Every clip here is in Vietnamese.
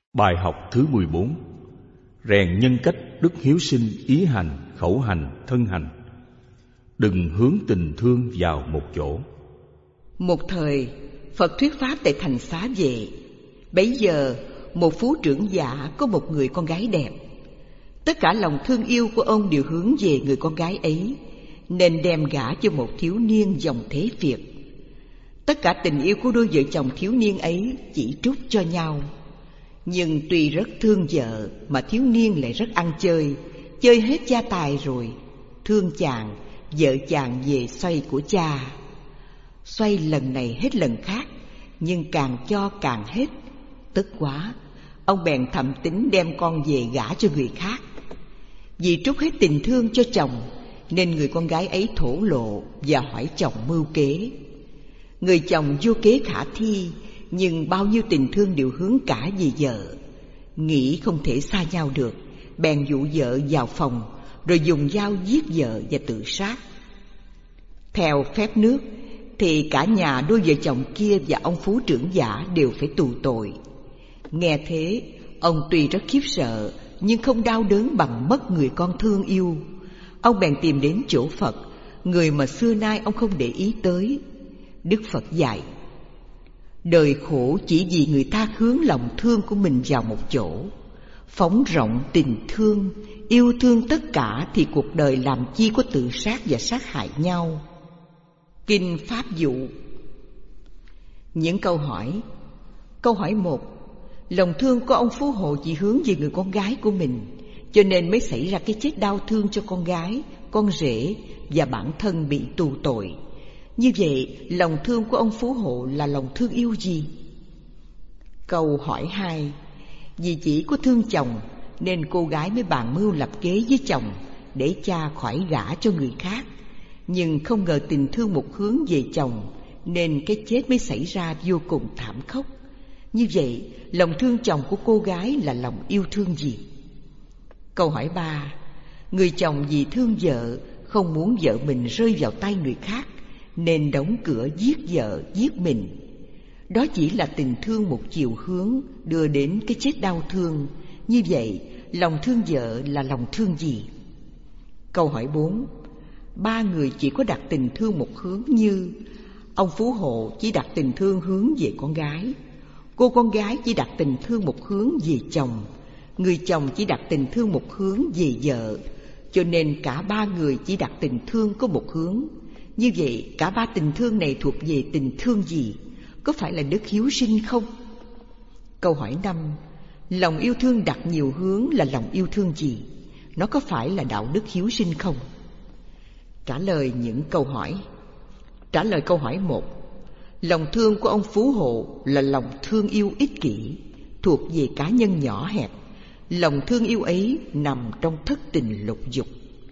Bài học thứ 14. Rèn nhân cách đức hiếu sinh, ý hành, khẩu hành, thân hành. Đừng hướng tình thương vào một chỗ. Một thời, Phật thuyết pháp tại thành Xá Vệ. Bấy giờ, một phú trưởng giả có một người con gái đẹp. Tất cả lòng thương yêu của ông đều hướng về người con gái ấy, nên đem gả cho một thiếu niên dòng thế Việt. Tất cả tình yêu của đôi vợ chồng thiếu niên ấy chỉ trút cho nhau. Nhưng tuy rất thương vợ mà thiếu niên lại rất ăn chơi, chơi hết gia tài rồi. Thương chàng, vợ chàng về xoay của cha. Xoay lần này hết lần khác, nhưng càng cho càng hết. Tức quá, ông bèn thầm tính đem con về gả cho người khác. Vì trút hết tình thương cho chồng, nên người con gái ấy thổ lộ và hỏi chồng mưu kế. Người chồng vô kế khả thi, nhưng bao nhiêu tình thương đều hướng cả về vợ. Nghĩ không thể xa nhau được, bèn dụ vợ vào phòng, rồi dùng dao giết vợ và tự sát. Theo phép nước thì cả nhà đôi vợ chồng kia và ông phú trưởng giả đều phải tù tội. Nghe thế, ông tuy rất khiếp sợ, nhưng không đau đớn bằng mất người con thương yêu. Ông bèn tìm đến chỗ Phật, người mà xưa nay ông không để ý tới. Đức Phật dạy: đời khổ chỉ vì người ta hướng lòng thương của mình vào một chỗ. Phóng rộng tình thương, yêu thương tất cả, thì cuộc đời làm chi có tự sát và sát hại nhau. Kinh Pháp Dụ. Những câu hỏi. Câu hỏi 1. Lòng thương của ông Phú Hộ chỉ hướng về người con gái của mình, cho nên mới xảy ra cái chết đau thương cho con gái, con rể và bản thân bị tù tội. Như vậy, lòng thương của ông Phú Hộ là lòng thương yêu gì? Câu hỏi 2. Vì chỉ có thương chồng nên cô gái mới bàn mưu lập kế với chồng để cha khỏi gả cho người khác. Nhưng không ngờ tình thương một hướng về chồng, nên cái chết mới xảy ra vô cùng thảm khốc. Như vậy, lòng thương chồng của cô gái là lòng yêu thương gì? Câu hỏi 3. Người chồng vì thương vợ, không muốn vợ mình rơi vào tay người khác, nên đóng cửa giết vợ, giết mình. Đó chỉ là tình thương một chiều hướng đưa đến cái chết đau thương. Như vậy, lòng thương vợ là lòng thương gì? Câu hỏi 4. Ba người chỉ có đặt tình thương một hướng, như ông Phú Hộ chỉ đặt tình thương hướng về con gái, cô con gái chỉ đặt tình thương một hướng về chồng, người chồng chỉ đặt tình thương một hướng về vợ. Cho nên cả ba người chỉ đặt tình thương có một hướng. Như vậy, cả ba tình thương này thuộc về tình thương gì? Có phải là đức hiếu sinh không? Câu hỏi 5. Lòng yêu thương đặt nhiều hướng là lòng yêu thương gì? Nó có phải là đạo đức hiếu sinh không? Trả lời những câu hỏi. Trả lời câu hỏi 1. Lòng thương của ông Phú Hộ là lòng thương yêu ích kỷ, thuộc về cá nhân nhỏ hẹp. Lòng thương yêu ấy nằm trong thất tình lục dục.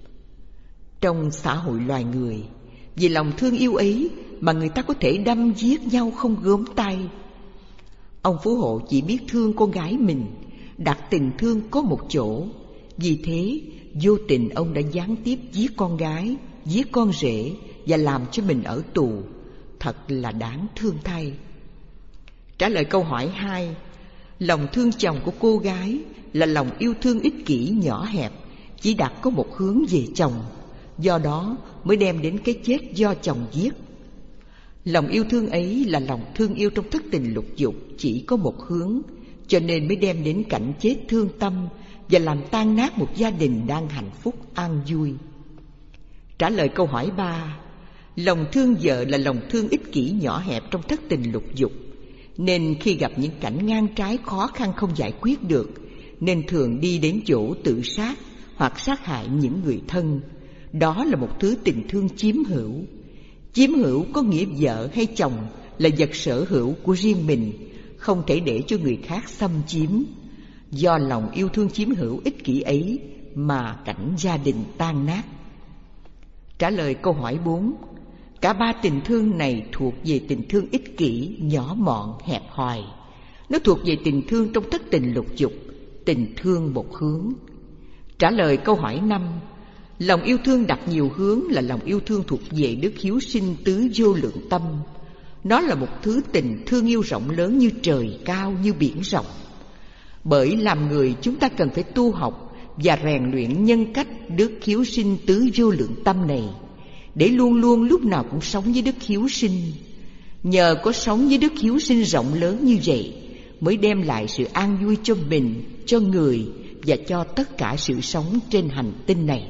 Trong xã hội loài người, vì lòng thương yêu ấy mà người ta có thể đâm giết nhau không gớm tay. Ông Phú Hộ chỉ biết thương con gái mình, đặt tình thương có một chỗ. Vì thế, vô tình ông đã gián tiếp giết con gái, giết con rể và làm cho mình ở tù. Thật là đáng thương thay. Trả lời câu hỏi 2. Lòng thương chồng của cô gái là lòng yêu thương ích kỷ nhỏ hẹp, chỉ đặt có một hướng về chồng. Do đó mới đem đến cái chết do chồng giết. Lòng yêu thương ấy là lòng thương yêu trong thất tình lục dục, chỉ có một hướng, cho nên mới đem đến cảnh chết thương tâm và làm tan nát một gia đình đang hạnh phúc an vui. Trả lời câu hỏi 3. Lòng thương vợ là lòng thương ích kỷ nhỏ hẹp trong thất tình lục dục, nên khi gặp những cảnh ngang trái khó khăn không giải quyết được, nên thường đi đến chỗ tự sát hoặc sát hại những người thân. Đó là một thứ tình thương chiếm hữu. Chiếm hữu có nghĩa vợ hay chồng là vật sở hữu của riêng mình, không thể để cho người khác xâm chiếm. Do lòng yêu thương chiếm hữu ích kỷ ấy mà cảnh gia đình tan nát. Trả lời câu hỏi 4. Cả ba tình thương này thuộc về tình thương ích kỷ, nhỏ mọn, hẹp hòi. Nó thuộc về tình thương trong thất tình lục dục, tình thương một hướng. Trả lời câu hỏi 5. Lòng yêu thương đặt nhiều hướng là lòng yêu thương thuộc về đức hiếu sinh tứ vô lượng tâm. Nó là một thứ tình thương yêu rộng lớn như trời cao, như biển rộng. Bởi làm người chúng ta cần phải tu học và rèn luyện nhân cách đức hiếu sinh tứ vô lượng tâm này, để luôn luôn lúc nào cũng sống với đức hiếu sinh. Nhờ có sống với đức hiếu sinh rộng lớn như vậy mới đem lại sự an vui cho mình, cho người và cho tất cả sự sống trên hành tinh này.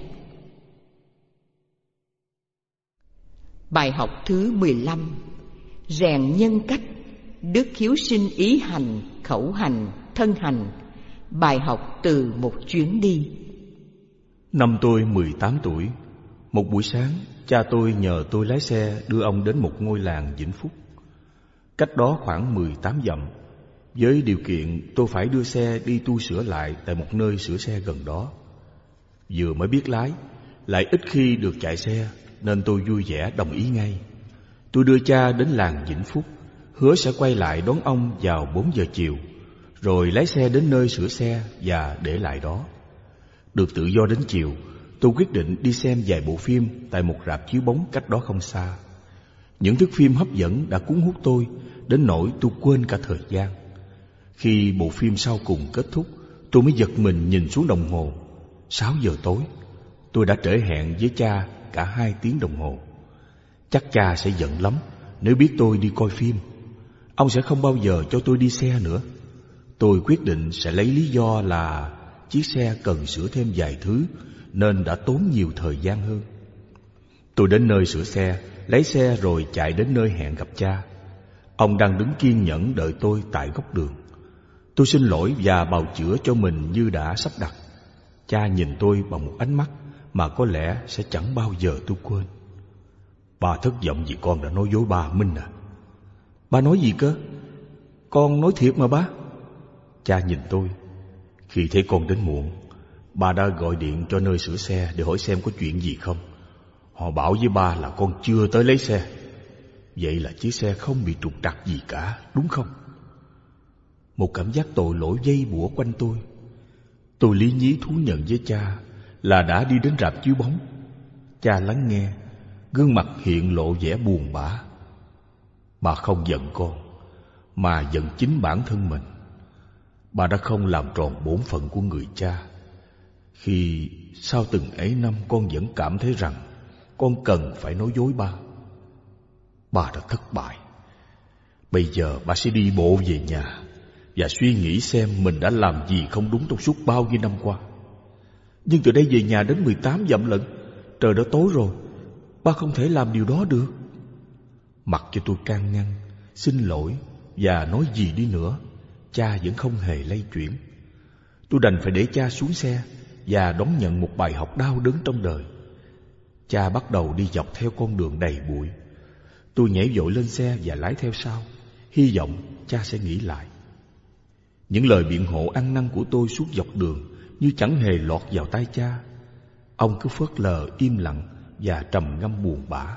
Bài học thứ 15. Rèn nhân cách đức hiếu sinh ý hành, khẩu hành, thân hành. Bài học từ một chuyến đi. Năm tôi 18 tuổi, một buổi sáng, cha tôi nhờ tôi lái xe đưa ông đến một ngôi làng Vĩnh Phúc, cách đó khoảng 18 dặm, với điều kiện tôi phải đưa xe đi tu sửa lại tại một nơi sửa xe gần đó. Vừa mới biết lái, lại ít khi được chạy xe, nên tôi vui vẻ đồng ý ngay. Tôi đưa cha đến làng Vĩnh Phúc, hứa sẽ quay lại đón ông vào 4 giờ chiều, rồi lái xe đến nơi sửa xe và để lại đó. Được tự do đến chiều, tôi quyết định đi xem vài bộ phim tại một rạp chiếu bóng cách đó không xa. Những thước phim hấp dẫn đã cuốn hút tôi đến nỗi tôi quên cả thời gian. Khi bộ phim sau cùng kết thúc, tôi mới giật mình nhìn xuống đồng hồ. 6 giờ tối. Tôi đã trễ hẹn với cha cả 2 tiếng đồng hồ. Chắc cha sẽ giận lắm nếu biết tôi đi coi phim. Ông sẽ không bao giờ cho tôi đi xe nữa. Tôi quyết định sẽ lấy lý do là chiếc xe cần sửa thêm vài thứ, nên đã tốn nhiều thời gian hơn. Tôi đến nơi sửa xe, lấy xe rồi chạy đến nơi hẹn gặp cha. Ông đang đứng kiên nhẫn đợi tôi tại góc đường. Tôi xin lỗi và bào chữa cho mình như đã sắp đặt. Cha nhìn tôi bằng một ánh mắt mà có lẽ sẽ chẳng bao giờ tôi quên. Ba thất vọng vì con đã nói dối ba, Minh à. Ba nói gì cơ? Con nói thiệt mà ba. Cha nhìn tôi. Khi thấy con đến muộn, ba đã gọi điện cho nơi sửa xe để hỏi xem có chuyện gì không. Họ bảo với ba là con chưa tới lấy xe. Vậy là chiếc xe không bị trục trặc gì cả, đúng không? Một cảm giác tội lỗi dây bủa quanh tôi. Tôi lý nhí thú nhận với cha là đã đi đến rạp chiếu bóng. Cha lắng nghe, gương mặt hiện lộ vẻ buồn bã. Bà không giận con, mà giận chính bản thân mình. Bà đã không làm tròn bổn phận của người cha. Khi sau từng ấy năm con vẫn cảm thấy rằng con cần phải nói dối ba. Bà đã thất bại. Bây giờ bà sẽ đi bộ về nhà và suy nghĩ xem mình đã làm gì không đúng trong suốt bao nhiêu năm qua. Nhưng từ đây về nhà đến 18 dặm lận, trời đã tối rồi, ba không thể làm điều đó được. Mặc cho tôi can ngăn, xin lỗi và nói gì đi nữa, cha vẫn không hề lay chuyển. Tôi đành phải để cha xuống xe và đón nhận một bài học đau đớn trong đời. Cha bắt đầu đi dọc theo con đường đầy bụi. Tôi nhảy vội lên xe và lái theo sau, hy vọng cha sẽ nghĩ lại. Những lời biện hộ ăn năn của tôi suốt dọc đường như chẳng hề lọt vào tai cha. Ông cứ phớt lờ im lặng và trầm ngâm buồn bã.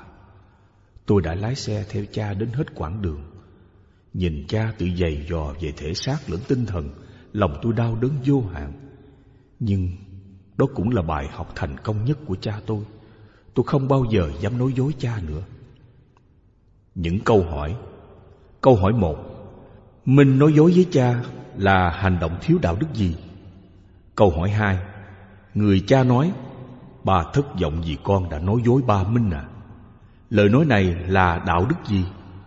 Tôi đã lái xe theo cha đến hết quãng đường. Nhìn cha tự giày dò về thể xác lẫn tinh thần, lòng tôi đau đớn vô hạn. Nhưng đó cũng là bài học thành công nhất của cha tôi. Tôi không bao giờ dám nói dối cha nữa. Những câu hỏi. Câu hỏi 1. Minh nói dối với cha là hành động thiếu đạo đức gì? Câu hỏi 2. Người cha nói, ba thất vọng vì con đã nói dối ba, Minh à. Lời nói này là đạo đức gì?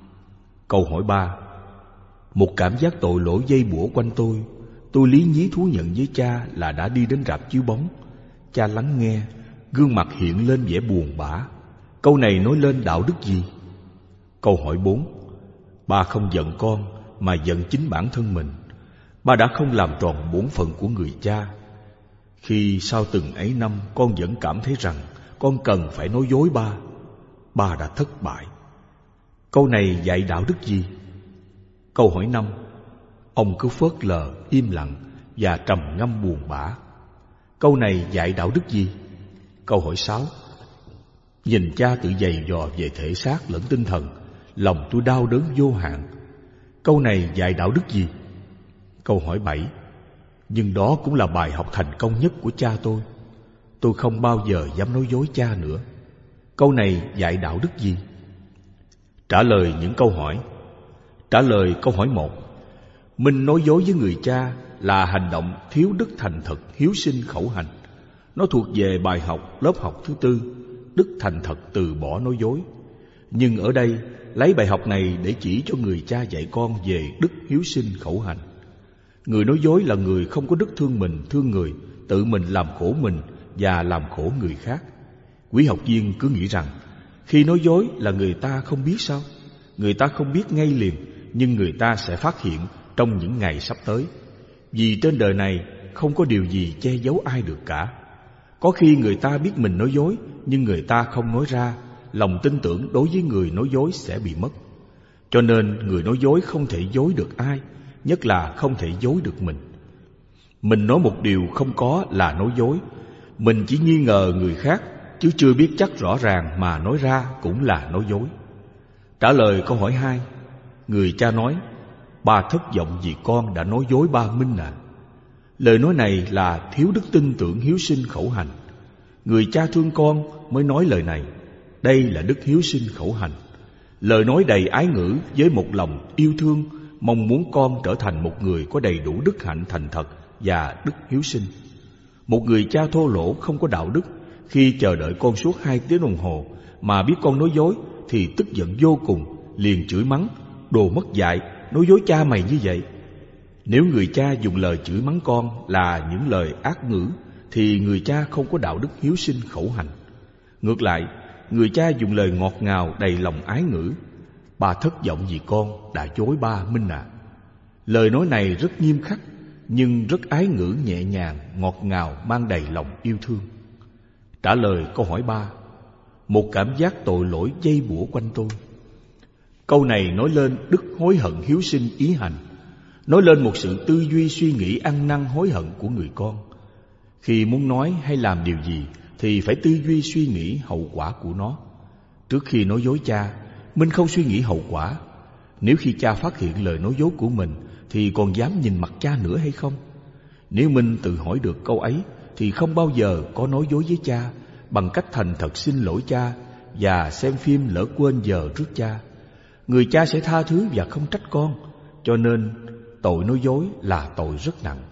Câu hỏi 3. Một cảm giác tội lỗi dây bủa quanh tôi. Tôi lý nhí thú nhận với cha là đã đi đến rạp chiếu bóng. Cha lắng nghe, gương mặt hiện lên vẻ buồn bã. Câu này nói lên đạo đức gì? Câu hỏi 4. Ba không giận con mà giận chính bản thân mình. Ba đã không làm tròn bổn phận của người cha. Khi sau từng ấy năm con vẫn cảm thấy rằng con cần phải nói dối ba, ba đã thất bại. Câu này dạy đạo đức gì? Câu hỏi 5. Ông cứ phớt lờ, im lặng và trầm ngâm buồn bã. Câu này dạy đạo đức gì? Câu hỏi 6. Nhìn cha tự giày dò về thể xác lẫn tinh thần, lòng tôi đau đớn vô hạn. Câu này dạy đạo đức gì? Câu hỏi 7. Nhưng đó cũng là bài học thành công nhất của cha tôi. Tôi không bao giờ dám nói dối cha nữa. Câu này dạy đạo đức gì? Trả lời những câu hỏi. Trả lời câu hỏi 1. Mình nói dối với người cha là hành động thiếu đức thành thật, hiếu sinh khẩu hành. Nó thuộc về bài học lớp học thứ 4, đức thành thật từ bỏ nói dối. Nhưng ở đây lấy bài học này để chỉ cho người cha dạy con về đức hiếu sinh khẩu hành. Người nói dối là người không có đức thương mình, thương người, tự mình làm khổ mình và làm khổ người khác. Quý học viên cứ nghĩ rằng khi nói dối là người ta không biết sao? Người ta không biết ngay liền, nhưng người ta sẽ phát hiện trong những ngày sắp tới. Vì trên đời này không có điều gì che giấu ai được cả. Có khi người ta biết mình nói dối, nhưng người ta không nói ra, lòng tin tưởng đối với người nói dối sẽ bị mất. Cho nên người nói dối không thể dối được ai, nhất là không thể dối được mình. Mình nói một điều không có là nói dối. Mình chỉ nghi ngờ người khác, chứ chưa biết chắc rõ ràng mà nói ra cũng là nói dối. Trả lời câu hỏi 2, người cha nói: ba thất vọng vì con đã nói dối ba Minh ạ. Lời nói này là thiếu đức tin tưởng hiếu sinh khẩu hành. Người cha thương con mới nói lời này. Đây là đức hiếu sinh khẩu hành. Lời nói đầy ái ngữ với một lòng yêu thương, mong muốn con trở thành một người có đầy đủ đức hạnh thành thật và đức hiếu sinh. Một người cha thô lỗ không có đạo đức, khi chờ đợi con suốt 2 tiếng đồng hồ mà biết con nói dối thì tức giận vô cùng, liền chửi mắng: đồ mất dạy, nói dối cha mày như vậy. Nếu người cha dùng lời chửi mắng con là những lời ác ngữ thì người cha không có đạo đức hiếu sinh khẩu hành. Ngược lại, người cha dùng lời ngọt ngào đầy lòng ái ngữ: ba thất vọng vì con đã dối ba Minh ạ. Lời nói này rất nghiêm khắc, nhưng rất ái ngữ nhẹ nhàng, ngọt ngào, mang đầy lòng yêu thương. Trả lời câu hỏi 3, một cảm giác tội lỗi dây bủa quanh tôi. Câu này nói lên đức hối hận hiếu sinh ý hành, nói lên một sự tư duy suy nghĩ ăn năn hối hận của người con. Khi muốn nói hay làm điều gì thì phải tư duy suy nghĩ hậu quả của nó. Trước khi nói dối cha, mình không suy nghĩ hậu quả. Nếu khi cha phát hiện lời nói dối của mình thì còn dám nhìn mặt cha nữa hay không? Nếu mình tự hỏi được câu ấy thì không bao giờ có nói dối với cha, bằng cách thành thật xin lỗi cha và xem phim lỡ quên giờ trước cha. Người cha sẽ tha thứ và không trách con. Cho nên tội nói dối là tội rất nặng.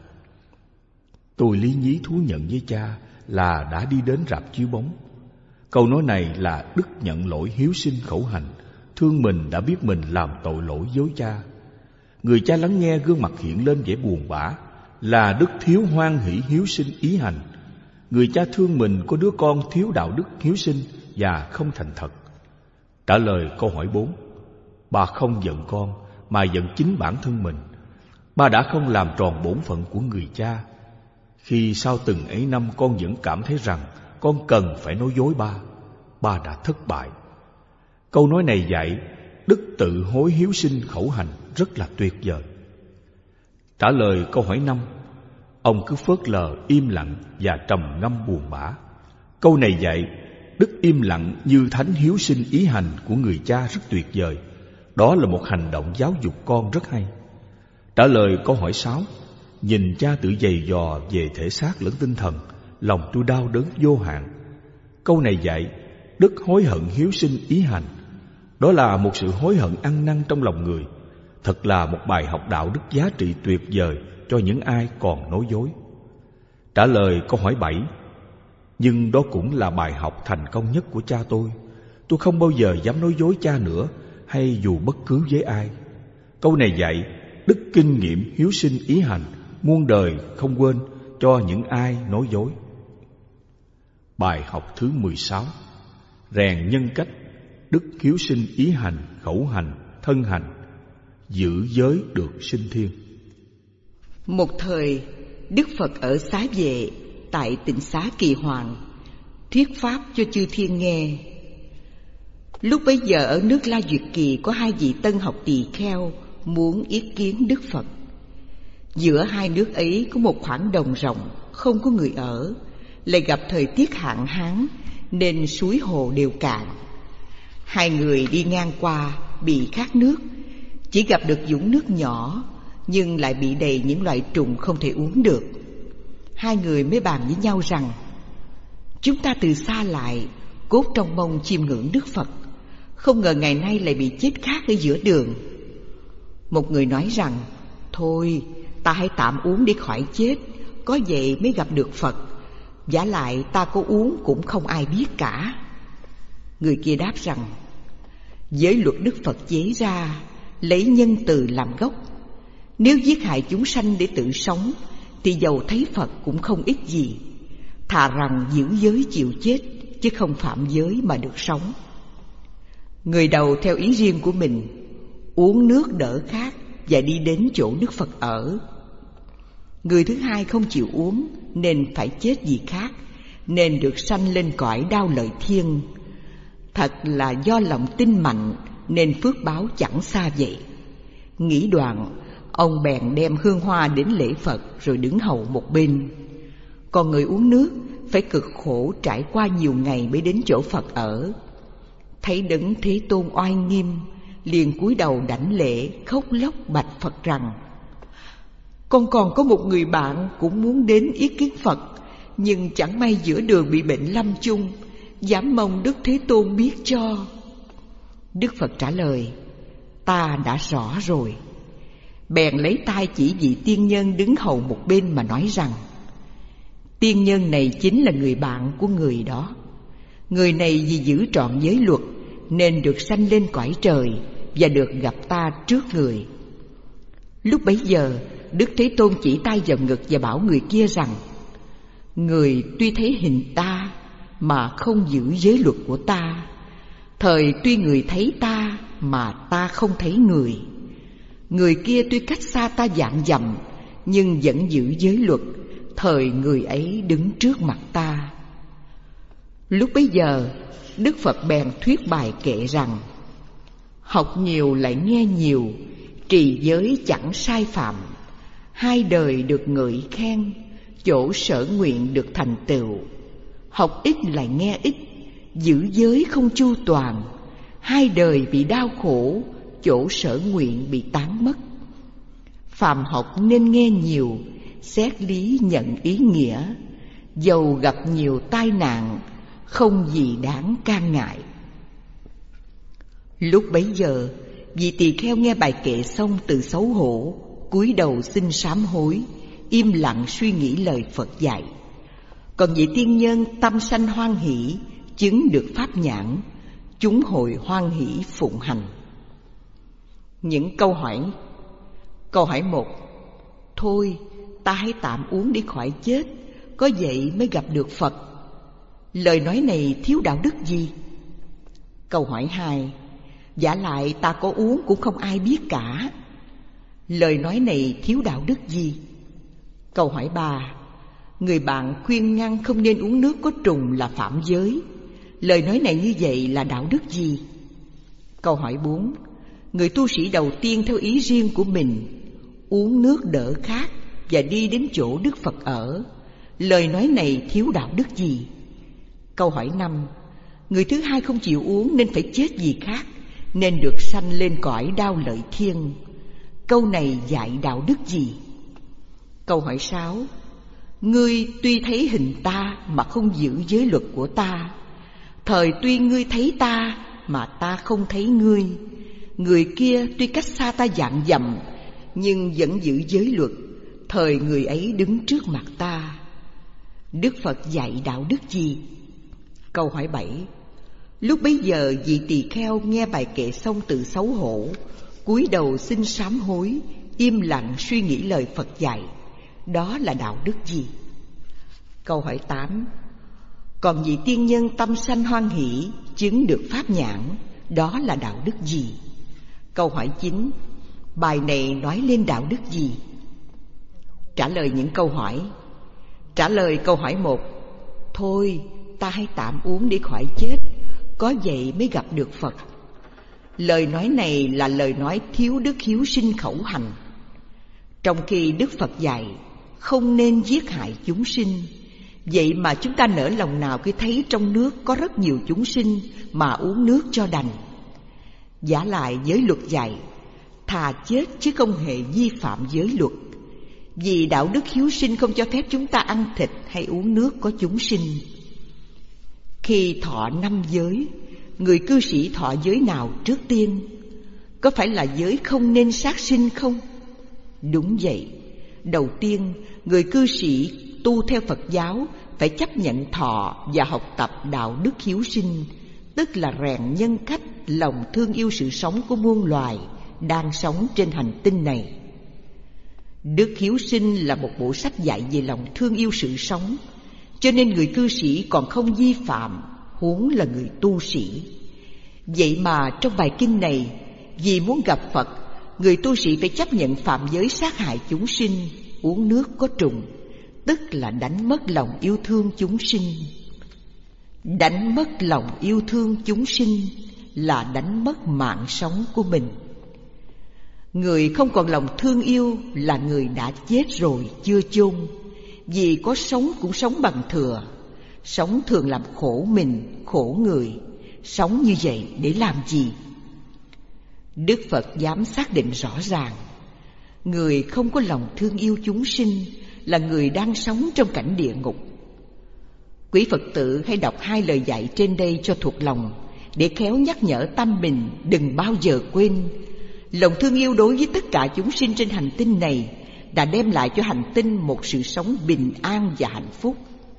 Tôi lý nhí thú nhận với cha là đã đi đến rạp chiếu bóng. Câu nói này là đức nhận lỗi hiếu sinh khẩu hành, thương mình đã biết mình làm tội lỗi dối cha. Người cha lắng nghe gương mặt hiện lên vẻ buồn bã là đức thiếu hoan hỷ hiếu sinh ý hành. Người cha thương mình có đứa con thiếu đạo đức hiếu sinh và không thành thật. Trả lời câu hỏi 4, ba không giận con mà giận chính bản thân mình. Ba đã không làm tròn bổn phận của người cha. Khi sau từng ấy năm con vẫn cảm thấy rằng con cần phải nói dối ba đã thất bại. Câu nói này dạy đức tự hối hiếu sinh khẩu hành rất là tuyệt vời. Trả lời câu hỏi 5, ông cứ phớt lờ, im lặng và trầm ngâm buồn bã. Câu này dạy đức im lặng như thánh hiếu sinh ý hành của người cha rất tuyệt vời. Đó là một hành động giáo dục con rất hay. Trả lời câu hỏi 6, nhìn cha tự giày dò về thể xác lẫn tinh thần, lòng tôi đau đớn vô hạn. Câu này dạy đức hối hận hiếu sinh ý hành. Đó là một sự hối hận ăn năn trong lòng người. Thật là một bài học đạo đức giá trị tuyệt vời cho những ai còn nói dối. Trả lời câu hỏi 7, nhưng đó cũng là bài học thành công nhất của cha tôi. Tôi không bao giờ dám nói dối cha nữa, hay dù bất cứ với ai. Câu này dạy đức kinh nghiệm hiếu sinh ý hành, muôn đời không quên cho những ai nói dối. Bài học thứ 16, rèn nhân cách, đức hiếu sinh ý hành, khẩu hành, thân hành, giữ giới được sinh thiên. Một thời, Đức Phật ở Xá Vệ tại tỉnh Xá Kỳ Hoàng thuyết pháp cho chư thiên nghe. Lúc bấy giờ ở nước La Duyệt Kỳ có 2 vị tân học tỳ kheo muốn yết kiến Đức Phật. Giữa 2 nước ấy có một khoảng đồng rộng, không có người ở, lại gặp thời tiết hạn hán nên suối hồ đều cạn. 2 người đi ngang qua bị khát nước, chỉ gặp được vũng nước nhỏ nhưng lại bị đầy những loại trùng không thể uống được. 2 người mới bàn với nhau rằng chúng ta từ xa lại, cốt trong mong chiêm ngưỡng Đức Phật, không ngờ ngày nay lại bị chết khát ở giữa đường. Một người nói rằng Thôi, ta hãy tạm uống để khỏi chết, có vậy mới gặp được Phật. Vả lại ta có uống cũng không ai biết cả. Người kia đáp rằng, giới luật Đức Phật chế ra lấy nhân từ làm gốc. Nếu giết hại chúng sanh để tự sống thì dầu thấy Phật cũng không ích gì. Thà rằng giữ giới chịu chết, chứ không phạm giới mà được sống. Người đầu theo ý riêng của mình, uống nước đỡ khát và đi đến chỗ Đức Phật ở. Người thứ hai không chịu uống nên phải chết vì khát, nên được sanh lên cõi đao lợi thiên. Thật là do lòng tin mạnh nên phước báo chẳng xa vậy. Nghĩ đoạn, ông bèn đem hương hoa đến lễ Phật rồi đứng hầu một bên. Còn người uống nước phải cực khổ trải qua nhiều ngày mới đến chỗ Phật ở. Thấy Đấng Thế Tôn oai nghiêm, liền cúi đầu đảnh lễ, khóc lóc bạch Phật rằng: con còn có một người bạn cũng muốn đến ý kiến Phật, nhưng chẳng may giữa đường bị bệnh lâm chung, dám mong Đức Thế Tôn biết cho. Đức Phật trả lời: ta đã rõ rồi. Bèn lấy tay chỉ vị tiên nhân đứng hầu một bên mà nói rằng: tiên nhân này chính là người bạn của người đó. Người này vì giữ trọn giới luật nên được sanh lên cõi trời và được gặp ta trước người. Lúc bấy giờ, Đức Thế Tôn chỉ tay vào ngực và bảo người kia rằng: người tuy thấy hình ta mà không giữ giới luật của ta, thời tuy người thấy ta mà ta không thấy người. Người kia tuy cách xa ta vạn dặm, nhưng vẫn giữ giới luật, thời người ấy đứng trước mặt ta. Lúc bấy giờ, Đức Phật bèn thuyết bài kệ rằng: học nhiều lại nghe nhiều, trì giới chẳng sai phạm. Hai đời được ngợi khen, chỗ sở nguyện được thành tựu. Học ít lại nghe ít, giữ giới không chu toàn. Hai đời bị đau khổ, chỗ sở nguyện bị tán mất. Phàm học nên nghe nhiều, xét lý nhận ý nghĩa. Dầu gặp nhiều tai nạn, không gì đáng can ngại. Lúc bấy giờ, vị tỳ kheo nghe bài kệ xong tự xấu hổ, cúi đầu xin sám hối, im lặng suy nghĩ lời Phật dạy. Còn vị tiên nhân tâm sanh hoan hỷ, chứng được pháp nhãn, chúng hội hoan hỷ phụng hành. Những câu hỏi. Câu hỏi 1: thôi, ta hãy tạm uống để khỏi chết, có vậy mới gặp được Phật. Lời nói này thiếu đạo đức gì? Câu hỏi 2: vả lại ta có uống cũng không ai biết cả. Lời nói này thiếu đạo đức gì? Câu hỏi 3: người bạn khuyên ngăn không nên uống nước có trùng là phạm giới. Lời nói này như vậy là đạo đức gì? Câu hỏi 4: người tu sĩ đầu tiên theo ý riêng của mình uống nước đỡ khát và đi đến chỗ Đức Phật ở. Lời nói này thiếu đạo đức gì? Câu hỏi 5: người thứ hai không chịu uống nên phải chết vì khát, nên được sanh lên cõi đao lợi thiên. Câu này dạy đạo đức gì? Câu hỏi 6: ngươi tuy thấy hình ta mà không giữ giới luật của ta, thời tuy ngươi thấy ta mà ta không thấy ngươi. Người kia tuy cách xa ta vạn dặm, nhưng vẫn giữ giới luật, thời người ấy đứng trước mặt ta. Đức Phật dạy đạo đức gì? Câu hỏi 7: lúc bấy giờ vị tỳ kheo nghe bài kệ xong tự xấu hổ, cúi đầu xin sám hối, im lặng suy nghĩ lời Phật dạy. Đó là đạo đức gì? Câu hỏi 8: còn vị tiên nhân tâm sanh hoan hỷ, chứng được pháp nhãn. Đó là đạo đức gì? Câu hỏi 9: bài này nói lên đạo đức gì? Trả lời những câu hỏi. Trả lời câu hỏi 1: thôi, ta hãy tạm uống để khỏi chết, có vậy mới gặp được Phật. Lời nói này là lời nói thiếu đức hiếu sinh khẩu hành. Trong khi Đức Phật dạy không nên giết hại chúng sinh, vậy mà chúng ta nỡ lòng nào khi thấy trong nước có rất nhiều chúng sinh mà uống nước cho đành. Vả lại giới luật dạy thà chết chứ không hề vi phạm giới luật, vì đạo đức hiếu sinh không cho phép chúng ta ăn thịt hay uống nước có chúng sinh. Khi thọ 5 giới, người cư sĩ thọ giới nào trước tiên? Có phải là giới không nên sát sinh không? Đúng vậy, đầu tiên người cư sĩ tu theo Phật giáo phải chấp nhận thọ và học tập đạo đức hiếu sinh, tức là rèn nhân cách, lòng thương yêu sự sống của muôn loài đang sống trên hành tinh này. Đức hiếu sinh là một bộ sách dạy về lòng thương yêu sự sống, cho nên người cư sĩ còn không vi phạm, huống là người tu sĩ. Vậy mà trong bài kinh này, vì muốn gặp Phật, người tu sĩ phải chấp nhận phạm giới sát hại chúng sinh, uống nước có trùng, tức là đánh mất lòng yêu thương chúng sinh. Đánh mất lòng yêu thương chúng sinh là đánh mất mạng sống của mình. Người không còn lòng thương yêu là người đã chết rồi chưa chôn, vì có sống cũng sống bằng thừa. Sống thường làm khổ mình, khổ người. Sống như vậy để làm gì? Đức Phật dám xác định rõ ràng, người không có lòng thương yêu chúng sinh là người đang sống trong cảnh địa ngục. Quý Phật tử hãy đọc 2 lời dạy trên đây cho thuộc lòng, để khéo nhắc nhở tâm mình đừng bao giờ quên lòng thương yêu đối với tất cả chúng sinh trên hành tinh này đã đem lại cho hành tinh một sự sống bình an và hạnh phúc.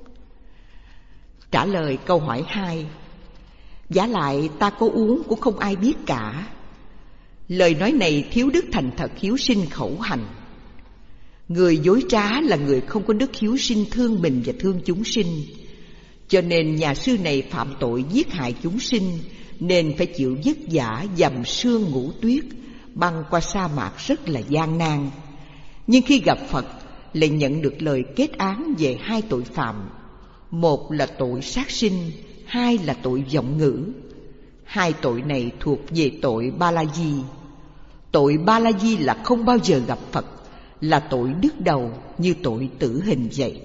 Trả lời câu hỏi 2: Vả lại ta có uống cũng không ai biết cả. Lời nói này thiếu đức thành thật hiếu sinh khẩu hành. Người dối trá là người không có đức hiếu sinh thương mình và thương chúng sinh. Cho nên nhà sư này phạm tội giết hại chúng sinh, nên phải chịu vất vả dầm sương ngủ tuyết, băng qua sa mạc rất là gian nan. Nhưng khi gặp Phật lại nhận được lời kết án về 2 tội phạm. Một là tội sát sinh, 2 là tội vọng ngữ. 2 tội này thuộc về tội Ba La Di. Tội Ba La Di là không bao giờ gặp Phật, là tội đứt đầu như tội tử hình vậy.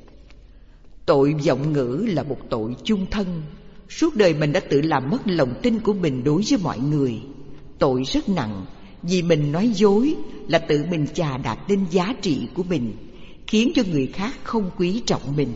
Tội vọng ngữ là một tội chung thân. Suốt đời mình đã tự làm mất lòng tin của mình đối với mọi người. Tội rất nặng, vì mình nói dối là tự mình chà đạp lên giá trị của mình, khiến cho người khác không quý trọng mình.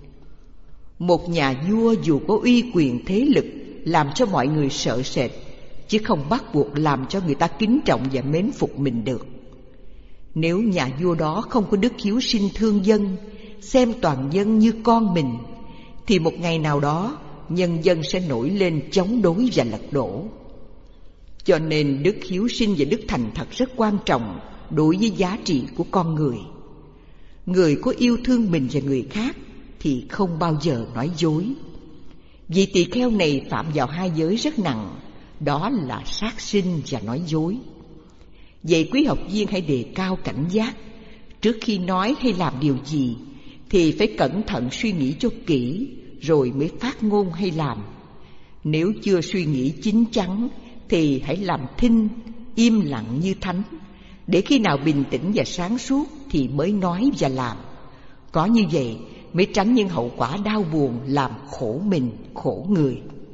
Một nhà vua dù có uy quyền thế lực làm cho mọi người sợ sệt, chứ không bắt buộc làm cho người ta kính trọng và mến phục mình được. Nếu nhà vua đó không có đức hiếu sinh thương dân, xem toàn dân như con mình, thì một ngày nào đó nhân dân sẽ nổi lên chống đối và lật đổ. Cho nên đức hiếu sinh và đức thành thật rất quan trọng đối với giá trị của con người. Người có yêu thương mình và người khác thì không bao giờ nói dối. Vị tỳ kheo này phạm vào 2 giới rất nặng, đó là sát sinh và nói dối. Vậy quý học viên hãy đề cao cảnh giác. Trước khi nói hay làm điều gì thì phải cẩn thận suy nghĩ cho kỹ, rồi mới phát ngôn hay làm. Nếu chưa suy nghĩ chín chắn thì hãy làm thinh, im lặng như thánh, để khi nào bình tĩnh và sáng suốt thì mới nói và làm. Có như vậy mới tránh những hậu quả đau buồn làm khổ mình, khổ người.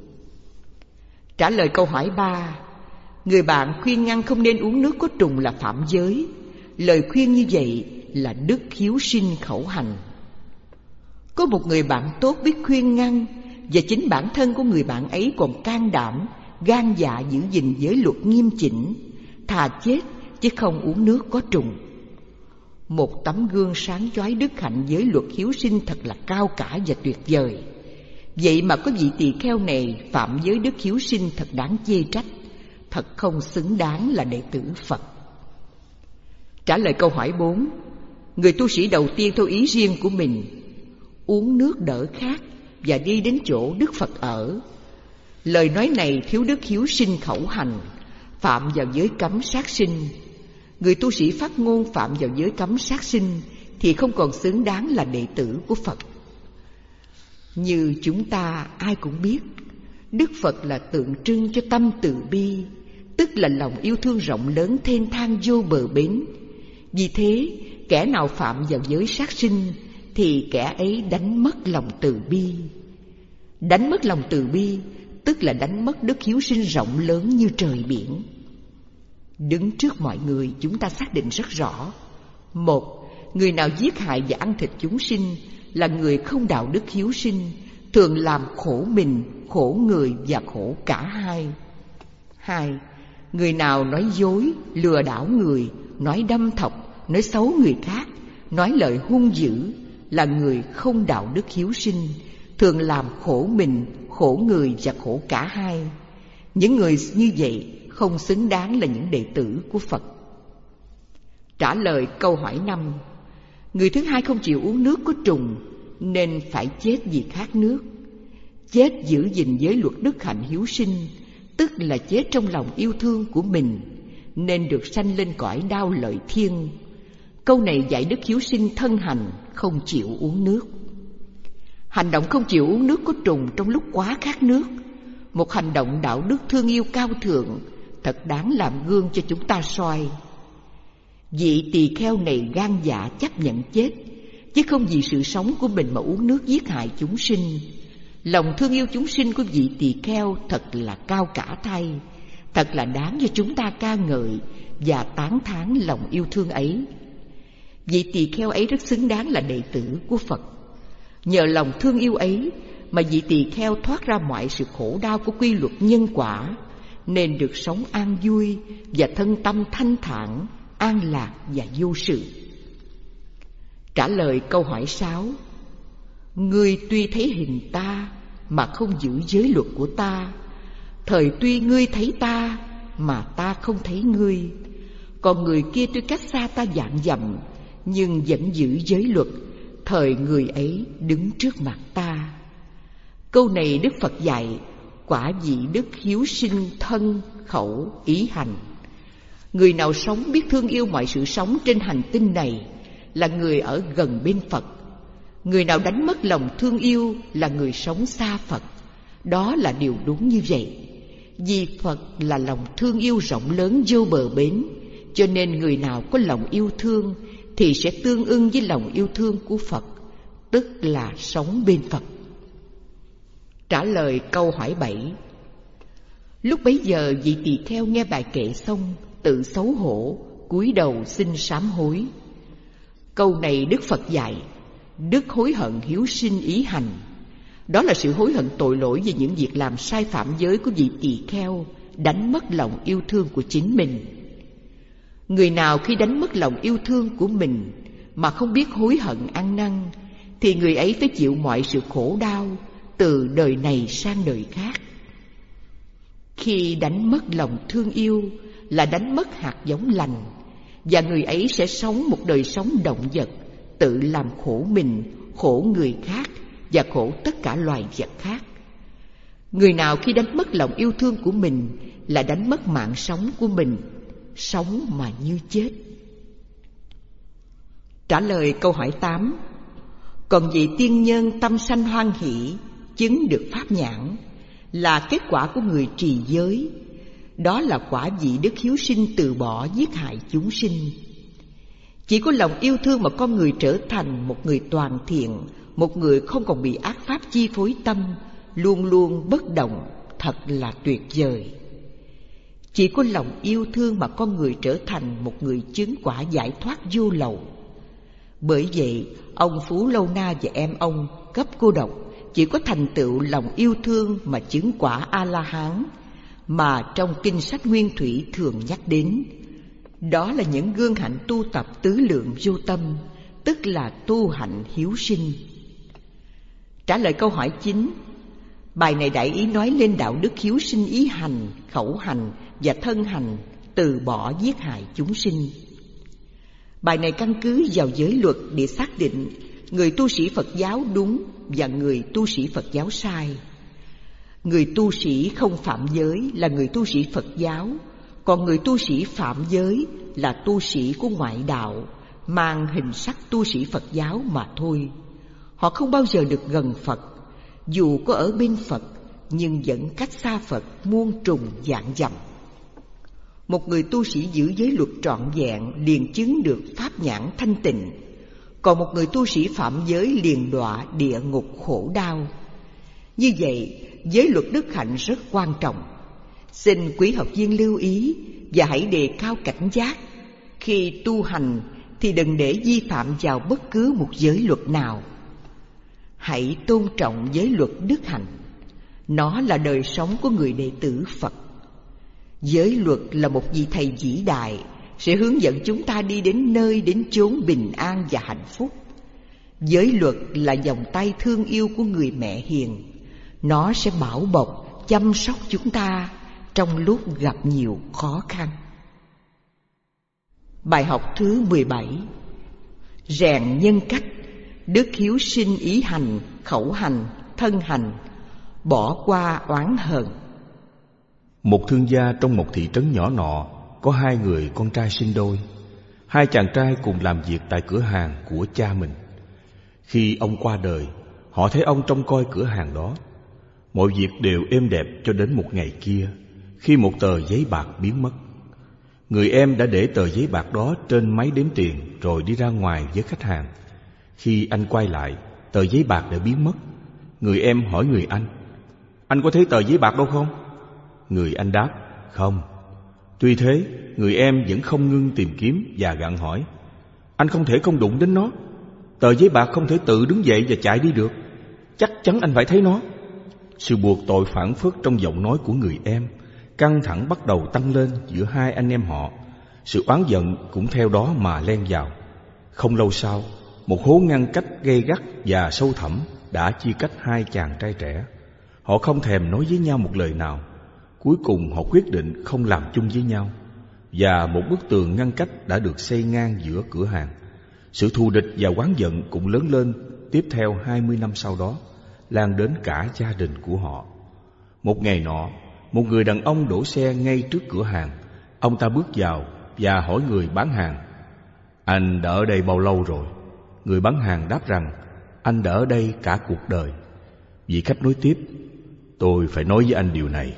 Trả lời câu hỏi 3: Người bạn khuyên ngăn không nên uống nước có trùng là phạm giới. Lời khuyên như vậy là đức hiếu sinh khẩu hành. Có một người bạn tốt biết khuyên ngăn, và chính bản thân của người bạn ấy còn can đảm, gan dạ giữ gìn giới luật nghiêm chỉnh, thà chết chứ không uống nước có trùng. Một tấm gương sáng chói đức hạnh giới luật hiếu sinh thật là cao cả và tuyệt vời. Vậy mà có vị tỳ kheo này phạm giới đức hiếu sinh thật đáng chê trách, thật không xứng đáng là đệ tử Phật. Trả lời câu hỏi 4: Người tu sĩ đầu tiên theo ý riêng của mình uống nước đỡ khát và đi đến chỗ Đức Phật ở. Lời nói này thiếu đức hiếu sinh khẩu hành, phạm vào giới cấm sát sinh. Người tu sĩ phát ngôn phạm vào giới cấm sát sinh thì không còn xứng đáng là đệ tử của Phật. Như chúng ta ai cũng biết, Đức Phật là tượng trưng cho tâm từ bi, tức là lòng yêu thương rộng lớn thênh thang vô bờ bến. Vì thế, kẻ nào phạm vào giới sát sinh thì kẻ ấy đánh mất lòng từ bi. Đánh mất lòng từ bi tức là đánh mất đức hiếu sinh rộng lớn như trời biển. Đứng trước mọi người, chúng ta xác định rất rõ: 1. Người nào giết hại và ăn thịt chúng sinh là người không đạo đức hiếu sinh, thường làm khổ mình, khổ người và khổ cả hai. 2. Người nào nói dối, lừa đảo người, nói đâm thọc, nói xấu người khác, nói lời hung dữ, là người không đạo đức hiếu sinh, thường làm khổ mình, khổ người và khổ cả hai. Những người như vậy không xứng đáng là những đệ tử của Phật. Trả lời câu hỏi 5. Người thứ hai không chịu uống nước có trùng nên phải chết vì khát nước. Chết giữ gìn giới luật đức hạnh hiếu sinh, tức là chết trong lòng yêu thương của mình, nên được sanh lên cõi đau lợi thiên. Câu này dạy đức hiếu sinh thân hành, không chịu uống nước. Hành động không chịu uống nước có trùng trong lúc quá khát nước, một hành động đạo đức thương yêu cao thượng, thật đáng làm gương cho chúng ta soi. Vị tỳ kheo này gan dạ chấp nhận chết, chứ không vì sự sống của mình mà uống nước giết hại chúng sinh. Lòng thương yêu chúng sinh của vị tỳ kheo thật là cao cả thay, thật là đáng cho chúng ta ca ngợi và tán thán lòng yêu thương ấy. Vị tỳ kheo ấy rất xứng đáng là đệ tử của Phật. Nhờ lòng thương yêu ấy mà vị tỳ kheo thoát ra mọi sự khổ đau của quy luật nhân quả, nên được sống an vui và thân tâm thanh thản, an lạc và vô sự. Trả lời câu hỏi 6. Ngươi tuy thấy hình ta mà không giữ giới luật của ta, thời tuy ngươi thấy ta mà ta không thấy ngươi. Còn người kia tuy cách xa ta vạn dặm, nhưng vẫn giữ giới luật, thời người ấy đứng trước mặt ta. Câu này Đức Phật dạy quả vị đức hiếu sinh thân, khẩu, ý hành. Người nào sống biết thương yêu mọi sự sống trên hành tinh này là người ở gần bên Phật. Người nào đánh mất lòng thương yêu là người sống xa Phật. Đó là điều đúng như vậy. Vì Phật là lòng thương yêu rộng lớn vô bờ bến, cho nên người nào có lòng yêu thương thì sẽ tương ưng với lòng yêu thương của Phật, tức là sống bên Phật. Trả lời câu hỏi 7. Lúc bấy giờ vị tỳ kheo nghe bài kệ xong, tự xấu hổ, cúi đầu xin sám hối. Câu này Đức Phật dạy đức hối hận hiếu sinh ý hành. Đó là sự hối hận tội lỗi về những việc làm sai phạm giới của vị tỳ kheo, đánh mất lòng yêu thương của chính mình. Người nào khi đánh mất lòng yêu thương của mình mà không biết hối hận ăn năn, thì người ấy phải chịu mọi sự khổ đau từ đời này sang đời khác. Khi đánh mất lòng thương yêu là đánh mất hạt giống lành, và người ấy sẽ sống một đời sống động vật, tự làm khổ mình, khổ người khác và khổ tất cả loài vật khác. Người nào khi đánh mất lòng yêu thương của mình là đánh mất mạng sống của mình, sống mà như chết. Trả lời câu hỏi 8. Còn vị tiên nhân tâm sanh hoan hỷ, chứng được pháp nhãn, là kết quả của người trì giới. Đó là quả vị đức hiếu sinh từ bỏ giết hại chúng sinh. Chỉ có lòng yêu thương mà con người trở thành một người toàn thiện, một người không còn bị ác pháp chi phối tâm, luôn luôn bất động, thật là tuyệt vời. Chỉ có lòng yêu thương mà con người trở thành một người chứng quả giải thoát vô lậu. Bởi vậy, ông Phú Lâu Na và em ông Cấp Cô Độc chỉ có thành tựu lòng yêu thương mà chứng quả A-la-hán, mà trong kinh sách Nguyên Thủy thường nhắc đến. Đó là những gương hạnh tu tập tứ lượng vô tâm, tức là tu hạnh hiếu sinh. Trả lời câu hỏi 9. Bài này đại ý nói lên đạo đức hiếu sinh ý hành, khẩu hành và thân hành, từ bỏ giết hại chúng sinh. Bài này căn cứ vào giới luật để xác định người tu sĩ Phật giáo đúng và người tu sĩ Phật giáo sai. Người tu sĩ không phạm giới là người tu sĩ Phật giáo, còn người tu sĩ phạm giới là tu sĩ của ngoại đạo, mang hình sắc tu sĩ Phật giáo mà thôi. Họ không bao giờ được gần Phật, dù có ở bên Phật nhưng vẫn cách xa Phật muôn trùng vạn dặm. Một người tu sĩ giữ giới luật trọn vẹn liền chứng được pháp nhãn thanh tịnh, còn một người tu sĩ phạm giới liền đọa địa ngục khổ đau. Như vậy, giới luật đức hạnh rất quan trọng. Xin quý học viên lưu ý và hãy đề cao cảnh giác. Khi tu hành thì đừng để vi phạm vào bất cứ một giới luật nào. Hãy tôn trọng giới luật đức hạnh. Nó là đời sống của người đệ tử Phật. Giới luật là một vị thầy vĩ đại, sẽ hướng dẫn chúng ta đi đến nơi, đến chốn bình an và hạnh phúc. Giới luật là vòng tay thương yêu của người mẹ hiền. Nó sẽ bảo bọc, chăm sóc chúng ta trong lúc gặp nhiều khó khăn. Bài học thứ 17. Rèn nhân cách, đức hiếu sinh ý hành, khẩu hành, thân hành, bỏ qua oán hờn. Một thương gia trong một thị trấn nhỏ nọ có hai người con trai sinh đôi. Hai chàng trai cùng làm việc tại cửa hàng của cha mình. Khi ông qua đời, họ thấy ông trông coi cửa hàng đó. Mọi việc đều êm đẹp cho đến một ngày kia, khi một tờ giấy bạc biến mất. Người em đã để tờ giấy bạc đó trên máy đếm tiền rồi đi ra ngoài với khách hàng. Khi anh quay lại, tờ giấy bạc đã biến mất. Người em hỏi người anh có thấy tờ giấy bạc đâu không? Người anh đáp, không. Tuy thế, người em vẫn không ngưng tìm kiếm và gặng hỏi, anh không thể không đụng đến nó. Tờ giấy bạc không thể tự đứng dậy và chạy đi được. Chắc chắn anh phải thấy nó. Sự buộc tội phảng phất trong giọng nói của người em. Căng thẳng bắt đầu tăng lên giữa hai anh em họ. Sự oán giận cũng theo đó mà len vào. Không lâu sau, một hố ngăn cách gay gắt và sâu thẳm đã chia cách hai chàng trai trẻ. Họ không thèm nói với nhau một lời nào. Cuối cùng họ quyết định không làm chung với nhau. Và một bức tường ngăn cách đã được xây ngang giữa cửa hàng. Sự thù địch và oán giận cũng lớn lên tiếp theo 20 năm sau đó, lan đến cả gia đình của họ. Một ngày nọ, một người đàn ông đổ xe ngay trước cửa hàng. Ông ta bước vào và hỏi người bán hàng, anh đã ở đây bao lâu rồi? Người bán hàng đáp rằng, anh đã ở đây cả cuộc đời. Vị khách nói tiếp, tôi phải nói với anh điều này.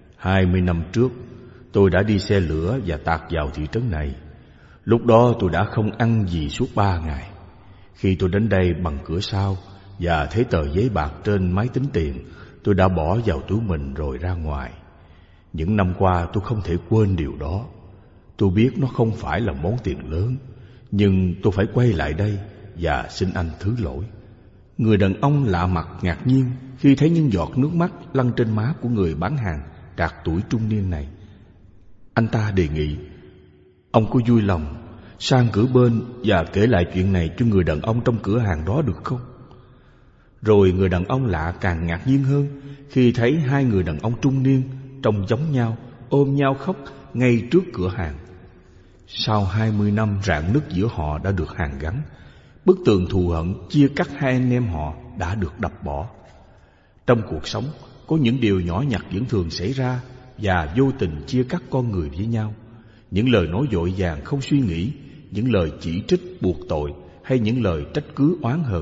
20 năm trước, tôi đã đi xe lửa và tạt vào thị trấn này. Lúc đó tôi đã không ăn gì suốt 3 ngày. Khi tôi đến đây bằng cửa sau và thấy tờ giấy bạc trên máy tính tiền, tôi đã bỏ vào túi mình rồi ra ngoài. Những năm qua tôi không thể quên điều đó. Tôi biết nó không phải là món tiền lớn, nhưng tôi phải quay lại đây và xin anh thứ lỗi. Người đàn ông lạ mặt ngạc nhiên khi thấy những giọt nước mắt lăn trên má của người bán hàng trạc tuổi trung niên này. Anh ta đề nghị, ông có vui lòng sang cửa bên và kể lại chuyện này cho người đàn ông trong cửa hàng đó được không? Rồi người đàn ông lạ càng ngạc nhiên hơn khi thấy hai người đàn ông trung niên trông giống nhau, ôm nhau khóc ngay trước cửa hàng. Sau 20 năm rạn nứt giữa họ đã được hàn gắn. Bức tường thù hận chia cắt hai anh em họ đã được đập bỏ. Trong cuộc sống, có những điều nhỏ nhặt vẫn thường xảy ra và vô tình chia cắt con người với nhau. Những lời nói vội vàng không suy nghĩ, những lời chỉ trích buộc tội hay những lời trách cứ oán hờn.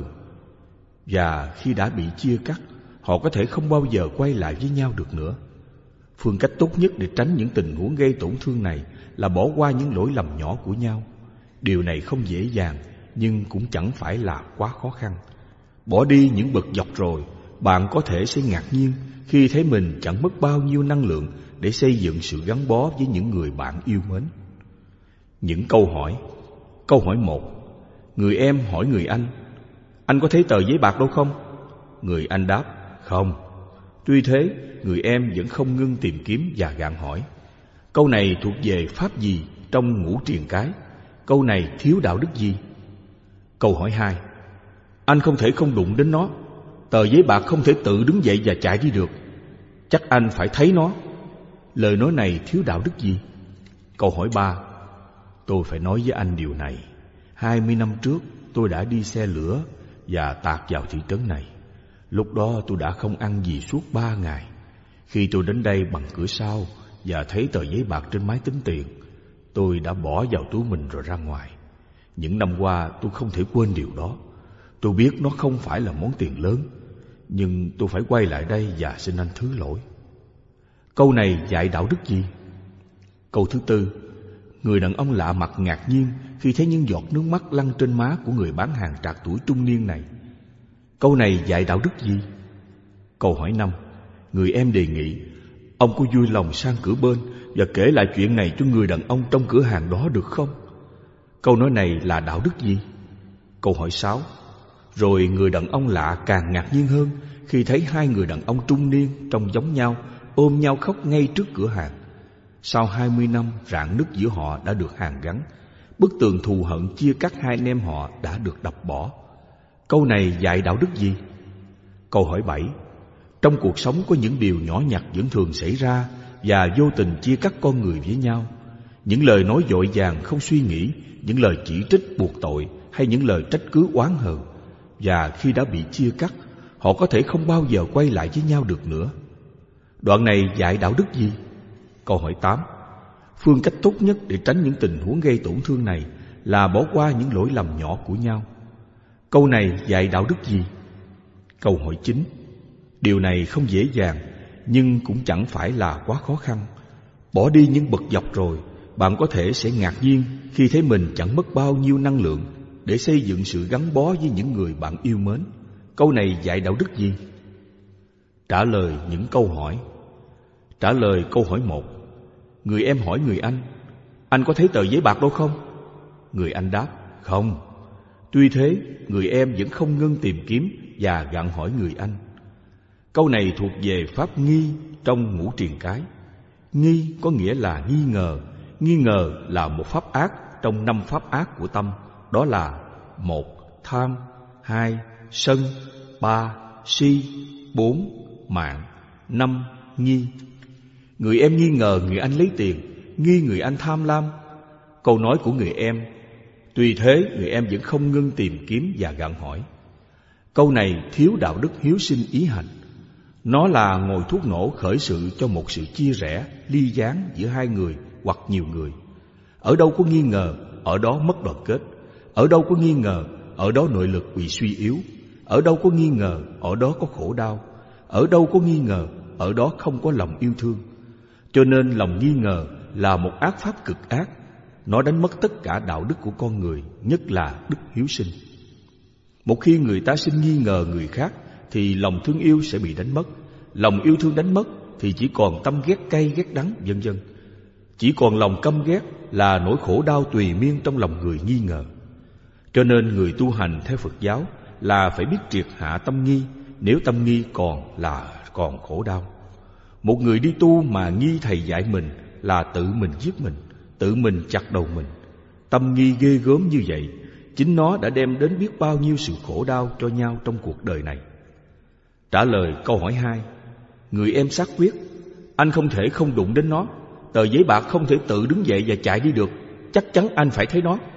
Và khi đã bị chia cắt, họ có thể không bao giờ quay lại với nhau được nữa. Phương cách tốt nhất để tránh những tình huống gây tổn thương này là bỏ qua những lỗi lầm nhỏ của nhau. Điều này không dễ dàng, nhưng cũng chẳng phải là quá khó khăn. Bỏ đi những bực dọc rồi, bạn có thể sẽ ngạc nhiên khi thấy mình chẳng mất bao nhiêu năng lượng để xây dựng sự gắn bó với những người bạn yêu mến. Những câu hỏi. Câu hỏi 1. Người em hỏi người anh có thấy tờ giấy bạc đâu không? Người anh đáp, không. Tuy thế, người em vẫn không ngưng tìm kiếm và gạn hỏi. Câu này thuộc về pháp gì trong ngũ triền cái? Câu này thiếu đạo đức gì? Câu hỏi 2. Anh không thể không đụng đến nó. Tờ giấy bạc không thể tự đứng dậy và chạy đi được. Chắc anh phải thấy nó. Lời nói này thiếu đạo đức gì? Câu hỏi 3. Tôi phải nói với anh điều này. 20 năm trước tôi đã đi xe lửa và tạt vào thị trấn này. Lúc đó tôi đã không ăn gì suốt 3 ngày. Khi tôi đến đây bằng cửa sau và thấy tờ giấy bạc trên máy tính tiền, tôi đã bỏ vào túi mình rồi ra ngoài. Những năm qua tôi không thể quên điều đó. Tôi biết nó không phải là món tiền lớn, nhưng tôi phải quay lại đây và xin anh thứ lỗi. Câu này dạy đạo đức gì? Câu thứ 4. Người đàn ông lạ mặt ngạc nhiên khi thấy những giọt nước mắt lăn trên má của người bán hàng trạc tuổi trung niên này. Câu này dạy đạo đức gì? Câu hỏi 5. Người em đề nghị, ông có vui lòng sang cửa bên và kể lại chuyện này cho người đàn ông trong cửa hàng đó được không? Câu nói này là đạo đức gì? Câu hỏi 6. Rồi người đàn ông lạ càng ngạc nhiên hơn khi thấy hai người đàn ông trung niên trông giống nhau, ôm nhau khóc ngay trước cửa hàng. Sau 20 năm, rạn nứt giữa họ đã được hàn gắn. Bức tường thù hận chia cắt hai anh em họ đã được đập bỏ. Câu này dạy đạo đức gì? Câu hỏi 7. Trong cuộc sống có những điều nhỏ nhặt vẫn thường xảy ra và vô tình chia cắt con người với nhau. Những lời nói vội vàng không suy nghĩ, những lời chỉ trích buộc tội hay những lời trách cứ oán hờn. Và khi đã bị chia cắt, họ có thể không bao giờ quay lại với nhau được nữa. Đoạn này dạy đạo đức gì? Câu hỏi 8. Phương cách tốt nhất để tránh những tình huống gây tổn thương này là bỏ qua những lỗi lầm nhỏ của nhau. Câu này dạy đạo đức gì? Câu hỏi 9. Điều này không dễ dàng, nhưng cũng chẳng phải là quá khó khăn. Bỏ đi những bực dọc rồi, bạn có thể sẽ ngạc nhiên khi thấy mình chẳng mất bao nhiêu năng lượng để xây dựng sự gắn bó với những người bạn yêu mến. Câu này dạy đạo đức gì? Trả lời những câu hỏi. Trả lời câu hỏi 1. Người em hỏi người anh có thấy tờ giấy bạc đâu không? Người anh đáp, không. Tuy thế, người em vẫn không ngưng tìm kiếm và gặng hỏi người anh. Câu này thuộc về pháp nghi trong ngũ triền cái. Nghi có nghĩa là nghi ngờ. Nghi ngờ là một pháp ác trong 5 pháp ác của tâm. Đó là 1. Tham, 2. Sân, 3. Si, 4. Mạng, 5. Nghi. Người em nghi ngờ người anh lấy tiền, nghi người anh tham lam. Câu nói của người em. Tuy thế, người em vẫn không ngưng tìm kiếm và gặng hỏi. Câu này thiếu đạo đức hiếu sinh ý hành. Nó là ngồi thuốc nổ khởi sự cho một sự chia rẽ, ly gián giữa hai người hoặc nhiều người. Ở đâu có nghi ngờ, ở đó mất đoàn kết. Ở đâu có nghi ngờ, ở đó nội lực bị suy yếu. Ở đâu có nghi ngờ, ở đó có khổ đau. Ở đâu có nghi ngờ, ở đó không có lòng yêu thương. Cho nên lòng nghi ngờ là một ác pháp cực ác. Nó đánh mất tất cả đạo đức của con người, nhất là đức hiếu sinh. Một khi người ta sinh nghi ngờ người khác thì lòng thương yêu sẽ bị đánh mất. Lòng yêu thương đánh mất thì chỉ còn tâm ghét cay ghét đắng, vân vân. Chỉ còn lòng căm ghét là nỗi khổ đau tùy miên trong lòng người nghi ngờ. Cho nên người tu hành theo Phật giáo là phải biết triệt hạ tâm nghi. Nếu tâm nghi còn khổ đau. Một người đi tu mà nghi thầy dạy mình là tự mình giết mình, tự mình chặt đầu mình. Tâm nghi ghê gớm như vậy, chính nó đã đem đến biết bao nhiêu sự khổ đau cho nhau trong cuộc đời này. Trả lời câu hỏi 2. Người em xác quyết, anh không thể không đụng đến nó. Tờ giấy bạc không thể tự đứng dậy và chạy đi được. Chắc chắn anh phải thấy nó.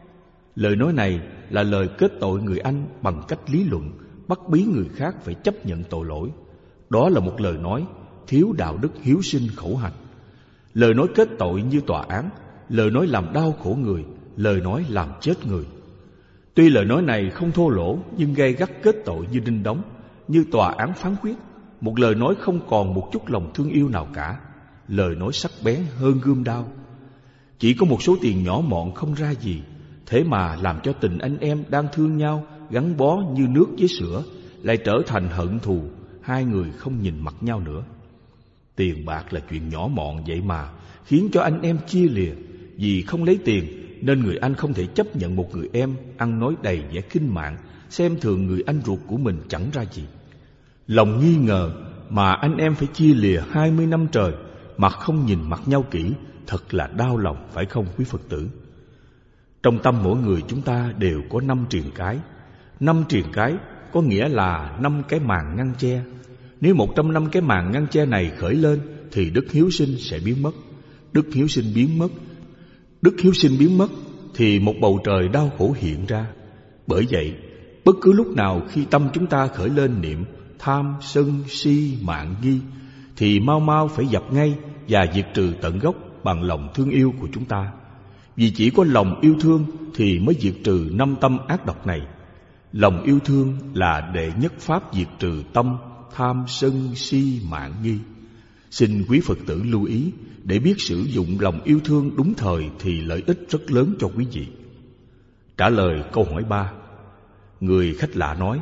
Lời nói này là lời kết tội người anh bằng cách lý luận, bắt bí người khác phải chấp nhận tội lỗi. Đó là một lời nói thiếu đạo đức hiếu sinh khẩu hành. Lời nói kết tội như tòa án, lời nói làm đau khổ người, lời nói làm chết người. Tuy lời nói này không thô lỗ nhưng gay gắt kết tội như đinh đóng, như tòa án phán quyết. Một lời nói không còn một chút lòng thương yêu nào cả. Lời nói sắc bén hơn gươm đao. Chỉ có một số tiền nhỏ mọn không ra gì, thế mà làm cho tình anh em đang thương nhau gắn bó như nước với sữa lại trở thành hận thù. Hai người không nhìn mặt nhau nữa. Tiền bạc là chuyện nhỏ mọn vậy mà khiến cho anh em chia lìa. Vì không lấy tiền nên người anh không thể chấp nhận một người em ăn nói đầy vẻ khinh mạng, xem thường người anh ruột của mình chẳng ra gì. Lòng nghi ngờ mà anh em phải chia lìa 20 năm trời mà không nhìn mặt nhau kỹ, thật là đau lòng, phải không quý Phật tử? Trong tâm mỗi người chúng ta đều có 5 triền cái. 5 triền cái có nghĩa là 5 cái màn ngăn che. Nếu một trong 5 cái màn ngăn che này khởi lên thì đức hiếu sinh sẽ biến mất. Đức hiếu sinh biến mất. Đức hiếu sinh biến mất thì một bầu trời đau khổ hiện ra. Bởi vậy, bất cứ lúc nào khi tâm chúng ta khởi lên niệm tham, sân, si, mạng, nghi thì mau mau phải dập ngay và diệt trừ tận gốc bằng lòng thương yêu của chúng ta. Vì chỉ có lòng yêu thương thì mới diệt trừ 5 tâm ác độc này. Lòng yêu thương là đệ nhất pháp diệt trừ tâm tham, sân, si, mạng, nghi. Xin quý Phật tử lưu ý để biết sử dụng lòng yêu thương đúng thời thì lợi ích rất lớn cho quý vị. Trả lời câu hỏi 3. Người khách lạ nói,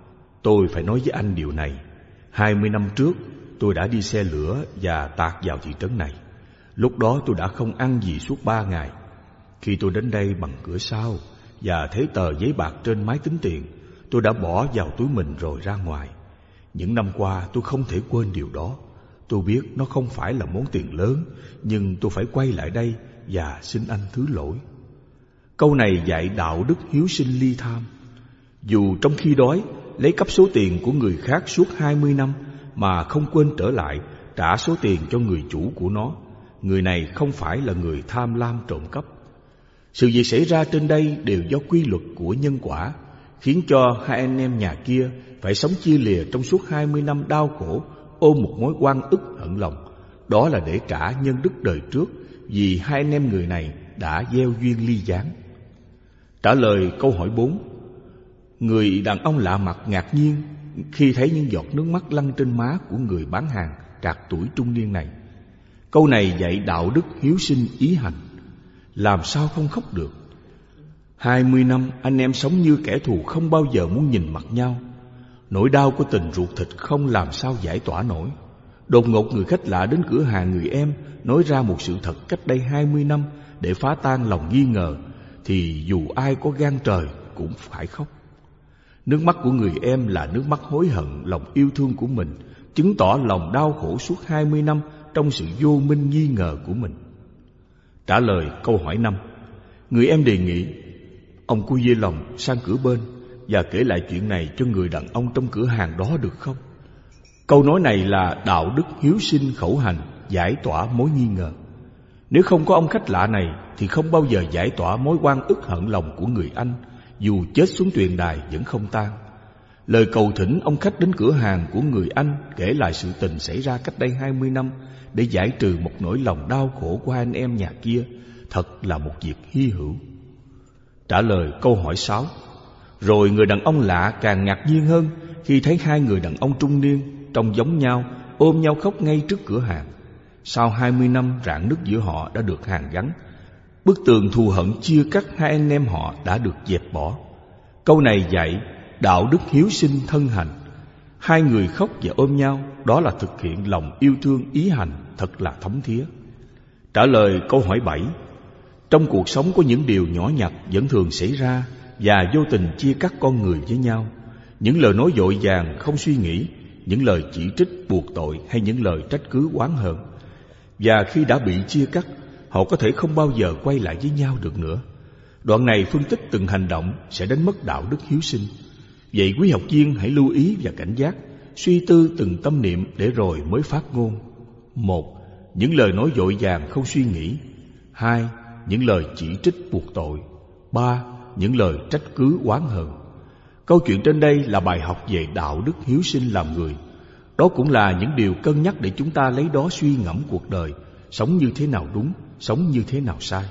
tôi phải nói với anh điều này. 20 năm trước tôi đã đi xe lửa và tạt vào thị trấn này. Lúc đó tôi đã không ăn gì suốt 3 ngày. Khi tôi đến đây bằng cửa sau và thấy tờ giấy bạc trên máy tính tiền, tôi đã bỏ vào túi mình rồi ra ngoài. Những năm qua tôi không thể quên điều đó. Tôi biết nó không phải là món tiền lớn, nhưng tôi phải quay lại đây và xin anh thứ lỗi. Câu này dạy đạo đức hiếu sinh ly tham. Dù trong khi đói, lấy cắp số tiền của người khác suốt 20 năm mà không quên trở lại trả số tiền cho người chủ của nó, người này không phải là người tham lam trộm cắp. Sự việc xảy ra trên đây đều do quy luật của nhân quả, khiến cho hai anh em nhà kia phải sống chia lìa trong suốt 20 năm đau khổ, ôm một mối oan ức hận lòng. Đó là để trả nhân đức đời trước, vì hai anh em người này đã gieo duyên ly gián. Trả lời câu hỏi 4, người đàn ông lạ mặt ngạc nhiên khi thấy những giọt nước mắt lăn trên má của người bán hàng trạc tuổi trung niên này. Câu này dạy đạo đức hiếu sinh ý hành. Làm sao không khóc được? 20 năm anh em sống như kẻ thù, không bao giờ muốn nhìn mặt nhau. Nỗi đau của tình ruột thịt không làm sao giải tỏa nổi. Đột ngột người khách lạ đến cửa hàng người em nói ra một sự thật cách đây 20 năm để phá tan lòng nghi ngờ, thì dù ai có gan trời cũng phải khóc. Nước mắt của người em là nước mắt hối hận lòng yêu thương của mình, chứng tỏ lòng đau khổ suốt 20 năm trong sự vô minh nghi ngờ của mình. Trả lời câu hỏi 5, người em đề nghị ông cu dê lòng sang cửa bên và kể lại chuyện này cho người đàn ông trong cửa hàng đó được không? Câu nói này là đạo đức hiếu sinh khẩu hành, giải tỏa mối nghi ngờ. Nếu không có ông khách lạ này thì không bao giờ giải tỏa mối oan ức hận lòng của người anh, dù chết xuống tuyền đài vẫn không tan. Lời cầu thỉnh ông khách đến cửa hàng của người anh kể lại sự tình xảy ra cách đây 20 năm để giải trừ một nỗi lòng đau khổ của hai anh em nhà kia, thật là một việc hy hữu. Trả lời câu hỏi 6, rồi người đàn ông lạ càng ngạc nhiên hơn khi thấy hai người đàn ông trung niên trông giống nhau ôm nhau khóc ngay trước cửa hàng. Sau 20 năm rạn nứt giữa họ đã được hàn gắn, bức tường thù hận chia cắt hai anh em họ đã được dẹp bỏ. Câu này dạy đạo đức hiếu sinh thân hành. Hai người khóc và ôm nhau, đó là thực hiện lòng yêu thương ý hành, thật là thấm thía. Trả lời câu hỏi 7, trong cuộc sống có những điều nhỏ nhặt vẫn thường xảy ra và vô tình chia cắt con người với nhau. Những lời nói vội vàng không suy nghĩ, những lời chỉ trích buộc tội hay những lời trách cứ oán hờn. Và khi đã bị chia cắt, họ có thể không bao giờ quay lại với nhau được nữa. Đoạn này phân tích từng hành động sẽ đánh mất đạo đức hiếu sinh. Vậy quý học viên hãy lưu ý và cảnh giác, suy tư từng tâm niệm để rồi mới phát ngôn. 1. Những lời nói vội vàng không suy nghĩ. 2. Những lời chỉ trích buộc tội. 3. Những lời trách cứ oán hờn. Câu chuyện trên đây là bài học về đạo đức hiếu sinh làm người. Đó cũng là những điều cân nhắc để chúng ta lấy đó suy ngẫm cuộc đời, sống như thế nào đúng, sống như thế nào sai.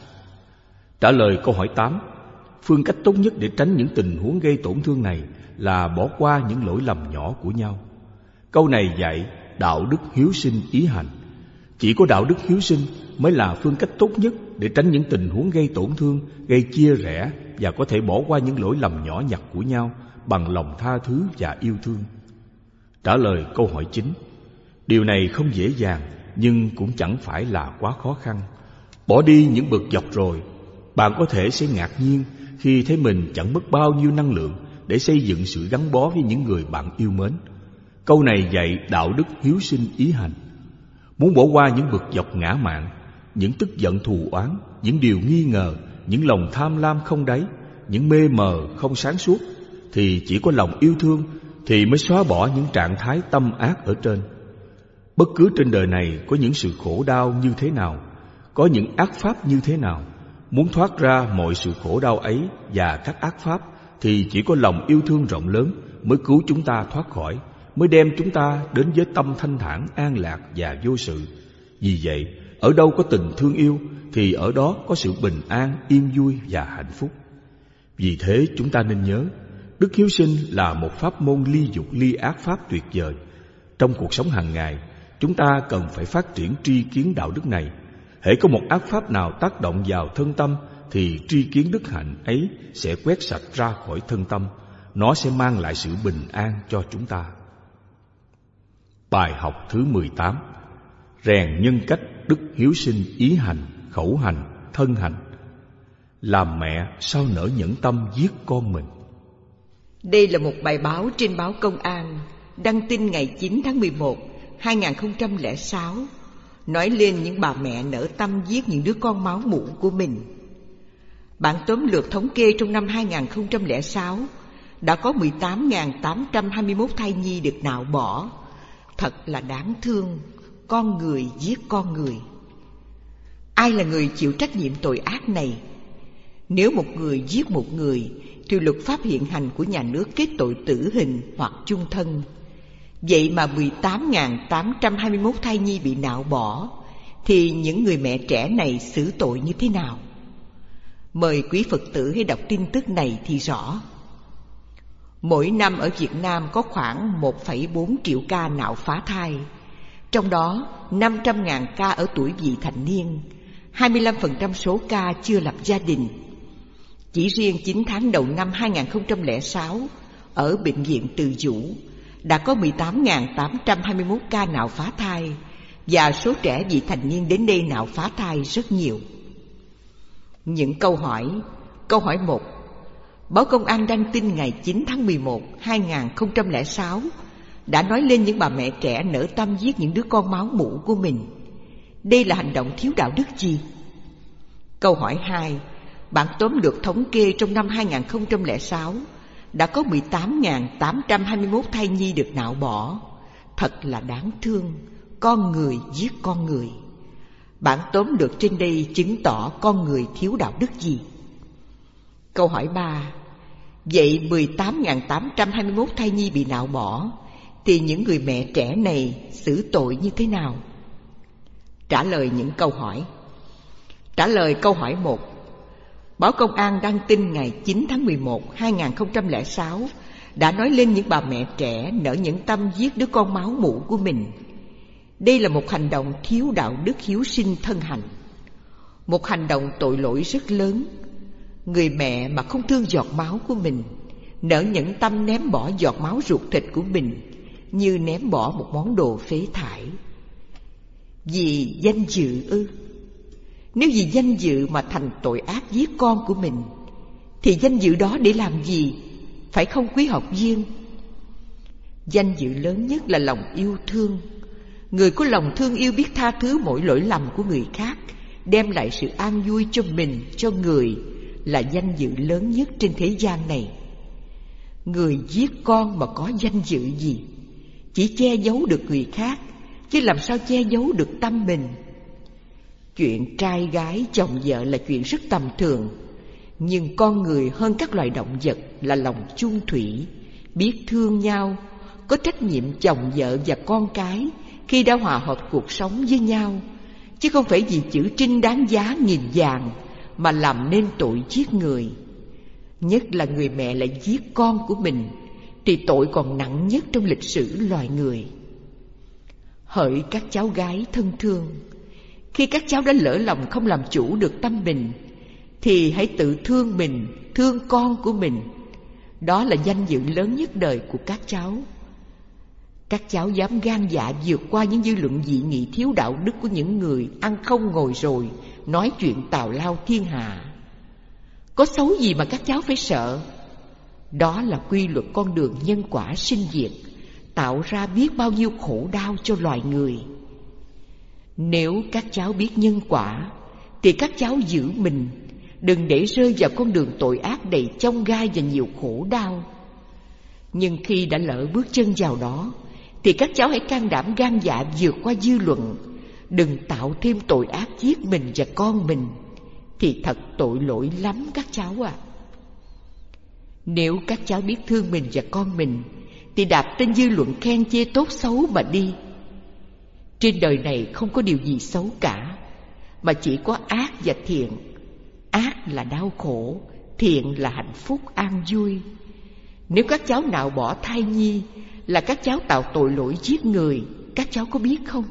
Trả lời câu hỏi 8, phương cách tốt nhất để tránh những tình huống gây tổn thương này là bỏ qua những lỗi lầm nhỏ của nhau. Câu này dạy đạo đức hiếu sinh ý hành. Chỉ có đạo đức hiếu sinh mới là phương cách tốt nhất để tránh những tình huống gây tổn thương, gây chia rẽ và có thể bỏ qua những lỗi lầm nhỏ nhặt của nhau bằng lòng tha thứ và yêu thương. Trả lời câu hỏi 9, điều này không dễ dàng nhưng cũng chẳng phải là quá khó khăn. Bỏ đi những bực dọc rồi, bạn có thể sẽ ngạc nhiên khi thấy mình chẳng mất bao nhiêu năng lượng để xây dựng sự gắn bó với những người bạn yêu mến. Câu này dạy đạo đức hiếu sinh ý hành. Muốn bỏ qua những bực dọc ngã mạn, những tức giận thù oán, những điều nghi ngờ, những lòng tham lam không đáy, những mê mờ không sáng suốt, thì chỉ có lòng yêu thương thì mới xóa bỏ những trạng thái tâm ác ở trên. Bất cứ trên đời này có những sự khổ đau như thế nào, có những ác pháp như thế nào, muốn thoát ra mọi sự khổ đau ấy và các ác pháp thì chỉ có lòng yêu thương rộng lớn mới cứu chúng ta thoát khỏi, mới đem chúng ta đến với tâm thanh thản, an lạc và vô sự. Vì vậy, ở đâu có tình thương yêu thì ở đó có sự bình an, yên vui và hạnh phúc. Vì thế chúng ta nên nhớ, đức hiếu sinh là một pháp môn ly dục ly ác pháp tuyệt vời. Trong cuộc sống hàng ngày, chúng ta cần phải phát triển tri kiến đạo đức này. Hễ có một ác pháp nào tác động vào thân tâm thì tri kiến đức hạnh ấy sẽ quét sạch ra khỏi thân tâm. Nó sẽ mang lại sự bình an cho chúng ta. Bài học thứ 18, rèn nhân cách đức hiếu sinh ý hành, khẩu hành, thân hành. Làm mẹ sao nỡ nhẫn tâm giết con mình. Đây là một bài báo trên báo Công an, đăng tin ngày 9 tháng 11, 2006 nói lên những bà mẹ nỡ tâm giết những đứa con máu mủ của mình. Bản tóm lược thống kê trong năm 2006 đã có 18.821 thai nhi được nạo bỏ. Thật là đáng thương, con người giết con người. Ai là người chịu trách nhiệm tội ác này? Nếu một người giết một người thì luật pháp hiện hành của nhà nước kết tội tử hình hoặc chung thân. Vậy mà 18.821 thai nhi bị nạo bỏ, thì những người mẹ trẻ này xử tội như thế nào? Mời quý Phật tử hãy đọc tin tức này thì rõ. Mỗi năm ở Việt Nam có khoảng 1,4 triệu ca nạo phá thai, trong đó 500.000 ca ở tuổi vị thành niên, 25% số ca chưa lập gia đình. Chỉ riêng 9 tháng đầu năm 2006, ở Bệnh viện Từ Dũ đã có 18.821 ca nạo phá thai, và số trẻ vị thành niên đến đây nạo phá thai rất nhiều. Những câu hỏi. Câu hỏi 1. Báo Công an đăng tin ngày 9 tháng 11, 2006 đã nói lên những bà mẹ trẻ nỡ tâm giết những đứa con máu mủ của mình. Đây là hành động thiếu đạo đức gì? Câu hỏi 2. Bản tóm lược thống kê trong năm 2006 đã có 18.821 thai nhi được nạo bỏ. Thật là đáng thương, con người giết con người. Bản tóm lược trên đây chứng tỏ con người thiếu đạo đức gì? Câu hỏi 3. Vậy 18.821 thai nhi bị nạo bỏ, thì những người mẹ trẻ này xử tội như thế nào? Trả lời những câu hỏi. Trả lời câu hỏi 1. Báo Công an đăng tin ngày 9 tháng 11, 2006 đã nói lên những bà mẹ trẻ nỡ nhẫn tâm giết đứa con máu mủ của mình. Đây là một hành động thiếu đạo đức hiếu sinh thân hành, một hành động tội lỗi rất lớn. Người mẹ mà không thương giọt máu của mình, nỡ nhẫn tâm ném bỏ giọt máu ruột thịt của mình như ném bỏ một món đồ phế thải. Vì danh dự ư? Nếu vì danh dự mà thành tội ác giết con của mình, thì danh dự đó để làm gì? Phải không quý học viên? Danh dự lớn nhất là lòng yêu thương. Người có lòng thương yêu biết tha thứ mỗi lỗi lầm của người khác, đem lại sự an vui cho mình, cho người, là danh dự lớn nhất trên thế gian này. Người giết con mà có danh dự gì? Chỉ che giấu được người khác, chứ làm sao che giấu được tâm mình? Chuyện trai gái chồng vợ là chuyện rất tầm thường, nhưng con người hơn các loài động vật là lòng chung thủy, biết thương nhau, có trách nhiệm chồng vợ và con cái khi đã hòa hợp cuộc sống với nhau, chứ không phải vì chữ trinh đáng giá nghìn vàng mà làm nên tội giết người. Nhất là người mẹ lại giết con của mình, thì tội còn nặng nhất trong lịch sử loài người. Hỡi các cháu gái thân thương, khi các cháu đã lỡ lòng không làm chủ được tâm mình, thì hãy tự thương mình, thương con của mình. Đó là danh dự lớn nhất đời của các cháu. Các cháu dám gan dạ vượt qua những dư luận dị nghị thiếu đạo đức của những người ăn không ngồi rồi nói chuyện tào lao thiên hạ. Có xấu gì mà các cháu phải sợ? Đó là quy luật con đường nhân quả sinh diệt, tạo ra biết bao nhiêu khổ đau cho loài người. Nếu các cháu biết nhân quả, thì các cháu giữ mình, đừng để rơi vào con đường tội ác đầy chông gai và nhiều khổ đau. Nhưng khi đã lỡ bước chân vào đó, thì các cháu hãy can đảm gan dạ vượt qua dư luận, đừng tạo thêm tội ác giết mình và con mình, thì thật tội lỗi lắm các cháu ạ. Nếu các cháu biết thương mình và con mình, thì đạp trên dư luận khen chê tốt xấu mà đi. Trên đời này không có điều gì xấu cả, mà chỉ có ác và thiện. Ác là đau khổ, thiện là hạnh phúc an vui. Nếu các cháu nạo bỏ thai nhi là các cháu tạo tội lỗi giết người, các cháu có biết không?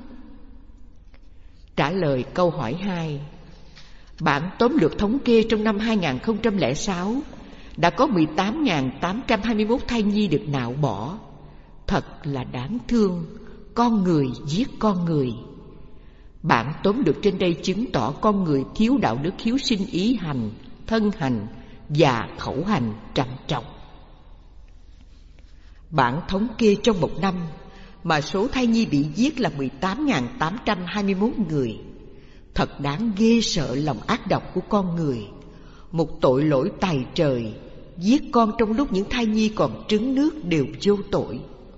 Trả lời câu hỏi 2. Bản tóm lược thống kê trong năm 2006 đã có 18.821 thai nhi được nạo bỏ. Thật là đáng thương, con người giết con người. Bản tóm lược trên đây chứng tỏ con người thiếu đạo đức hiếu sinh ý hành, thân hành và khẩu hành trầm trọng. Bản thống kê trong một năm mà số thai nhi bị giết là 18.821 người. Thật đáng ghê sợ lòng ác độc của con người. Một tội lỗi tày trời, giết con trong lúc những thai nhi còn trứng nước đều vô tội.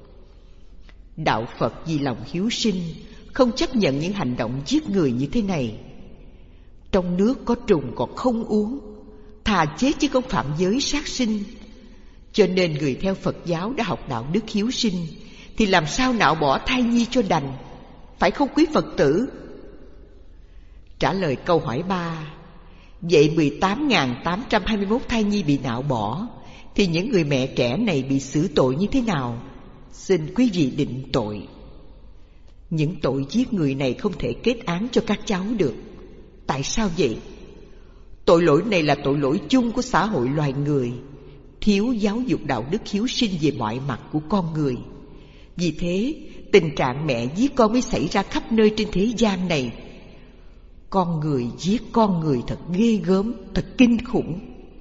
Đạo Phật vì lòng hiếu sinh không chấp nhận những hành động giết người như thế này. Trong nước có trùng còn không uống, thà chết chứ không phạm giới sát sinh. Cho nên người theo Phật giáo đã học đạo đức hiếu sinh thì làm sao nạo bỏ thai nhi cho đành, phải không quý Phật tử? Trả lời câu hỏi 3, vậy 18.821 thai nhi bị nạo bỏ thì những người mẹ trẻ này bị xử tội như thế nào? Xin quý vị định tội. Những tội giết người này không thể kết án cho các cháu được. Tại sao vậy? Tội lỗi này là tội lỗi chung của xã hội loài người, thiếu giáo dục đạo đức hiếu sinh về mọi mặt của con người. Vì thế, tình trạng mẹ giết con mới xảy ra khắp nơi trên thế gian này. Con người giết con người thật ghê gớm, thật kinh khủng.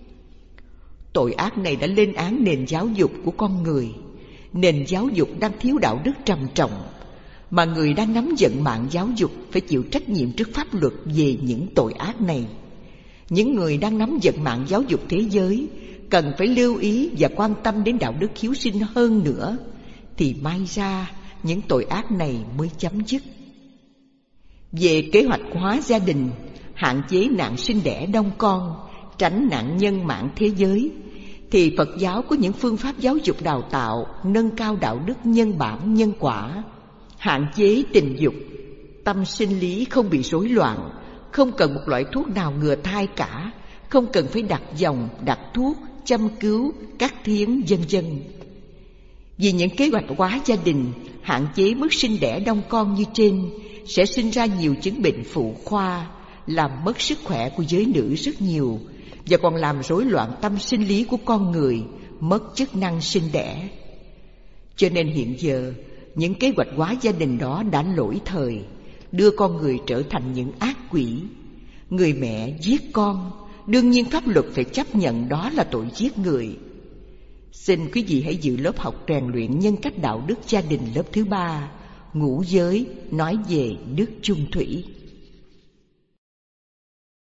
Tội ác này đã lên án nền giáo dục của con người. Nền giáo dục đang thiếu đạo đức trầm trọng, mà người đang nắm vận mạng giáo dục phải chịu trách nhiệm trước pháp luật về những tội ác này. Những người đang nắm vận mạng giáo dục thế giới cần phải lưu ý và quan tâm đến đạo đức hiếu sinh hơn nữa, thì may ra những tội ác này mới chấm dứt. Về kế hoạch hóa gia đình, hạn chế nạn sinh đẻ đông con, tránh nạn nhân mạng thế giới, thì Phật giáo có những phương pháp giáo dục đào tạo, nâng cao đạo đức nhân bản nhân quả, hạn chế tình dục, tâm sinh lý không bị rối loạn, không cần một loại thuốc nào ngừa thai cả, không cần phải đặt dòng, đặt thuốc, châm cứu, cắt thiến, vân vân. Vì những kế hoạch hóa gia đình, hạn chế mức sinh đẻ đông con như trên sẽ sinh ra nhiều chứng bệnh phụ khoa, làm mất sức khỏe của giới nữ rất nhiều, và còn làm rối loạn tâm sinh lý của con người, mất chức năng sinh đẻ. Cho nên hiện giờ, những kế hoạch hóa gia đình đó đã lỗi thời, đưa con người trở thành những ác quỷ. Người mẹ giết con, đương nhiên pháp luật phải chấp nhận đó là tội giết người. Xin quý vị hãy dự lớp học rèn luyện nhân cách đạo đức gia đình lớp thứ 3, ngũ giới, nói về đức chung thủy.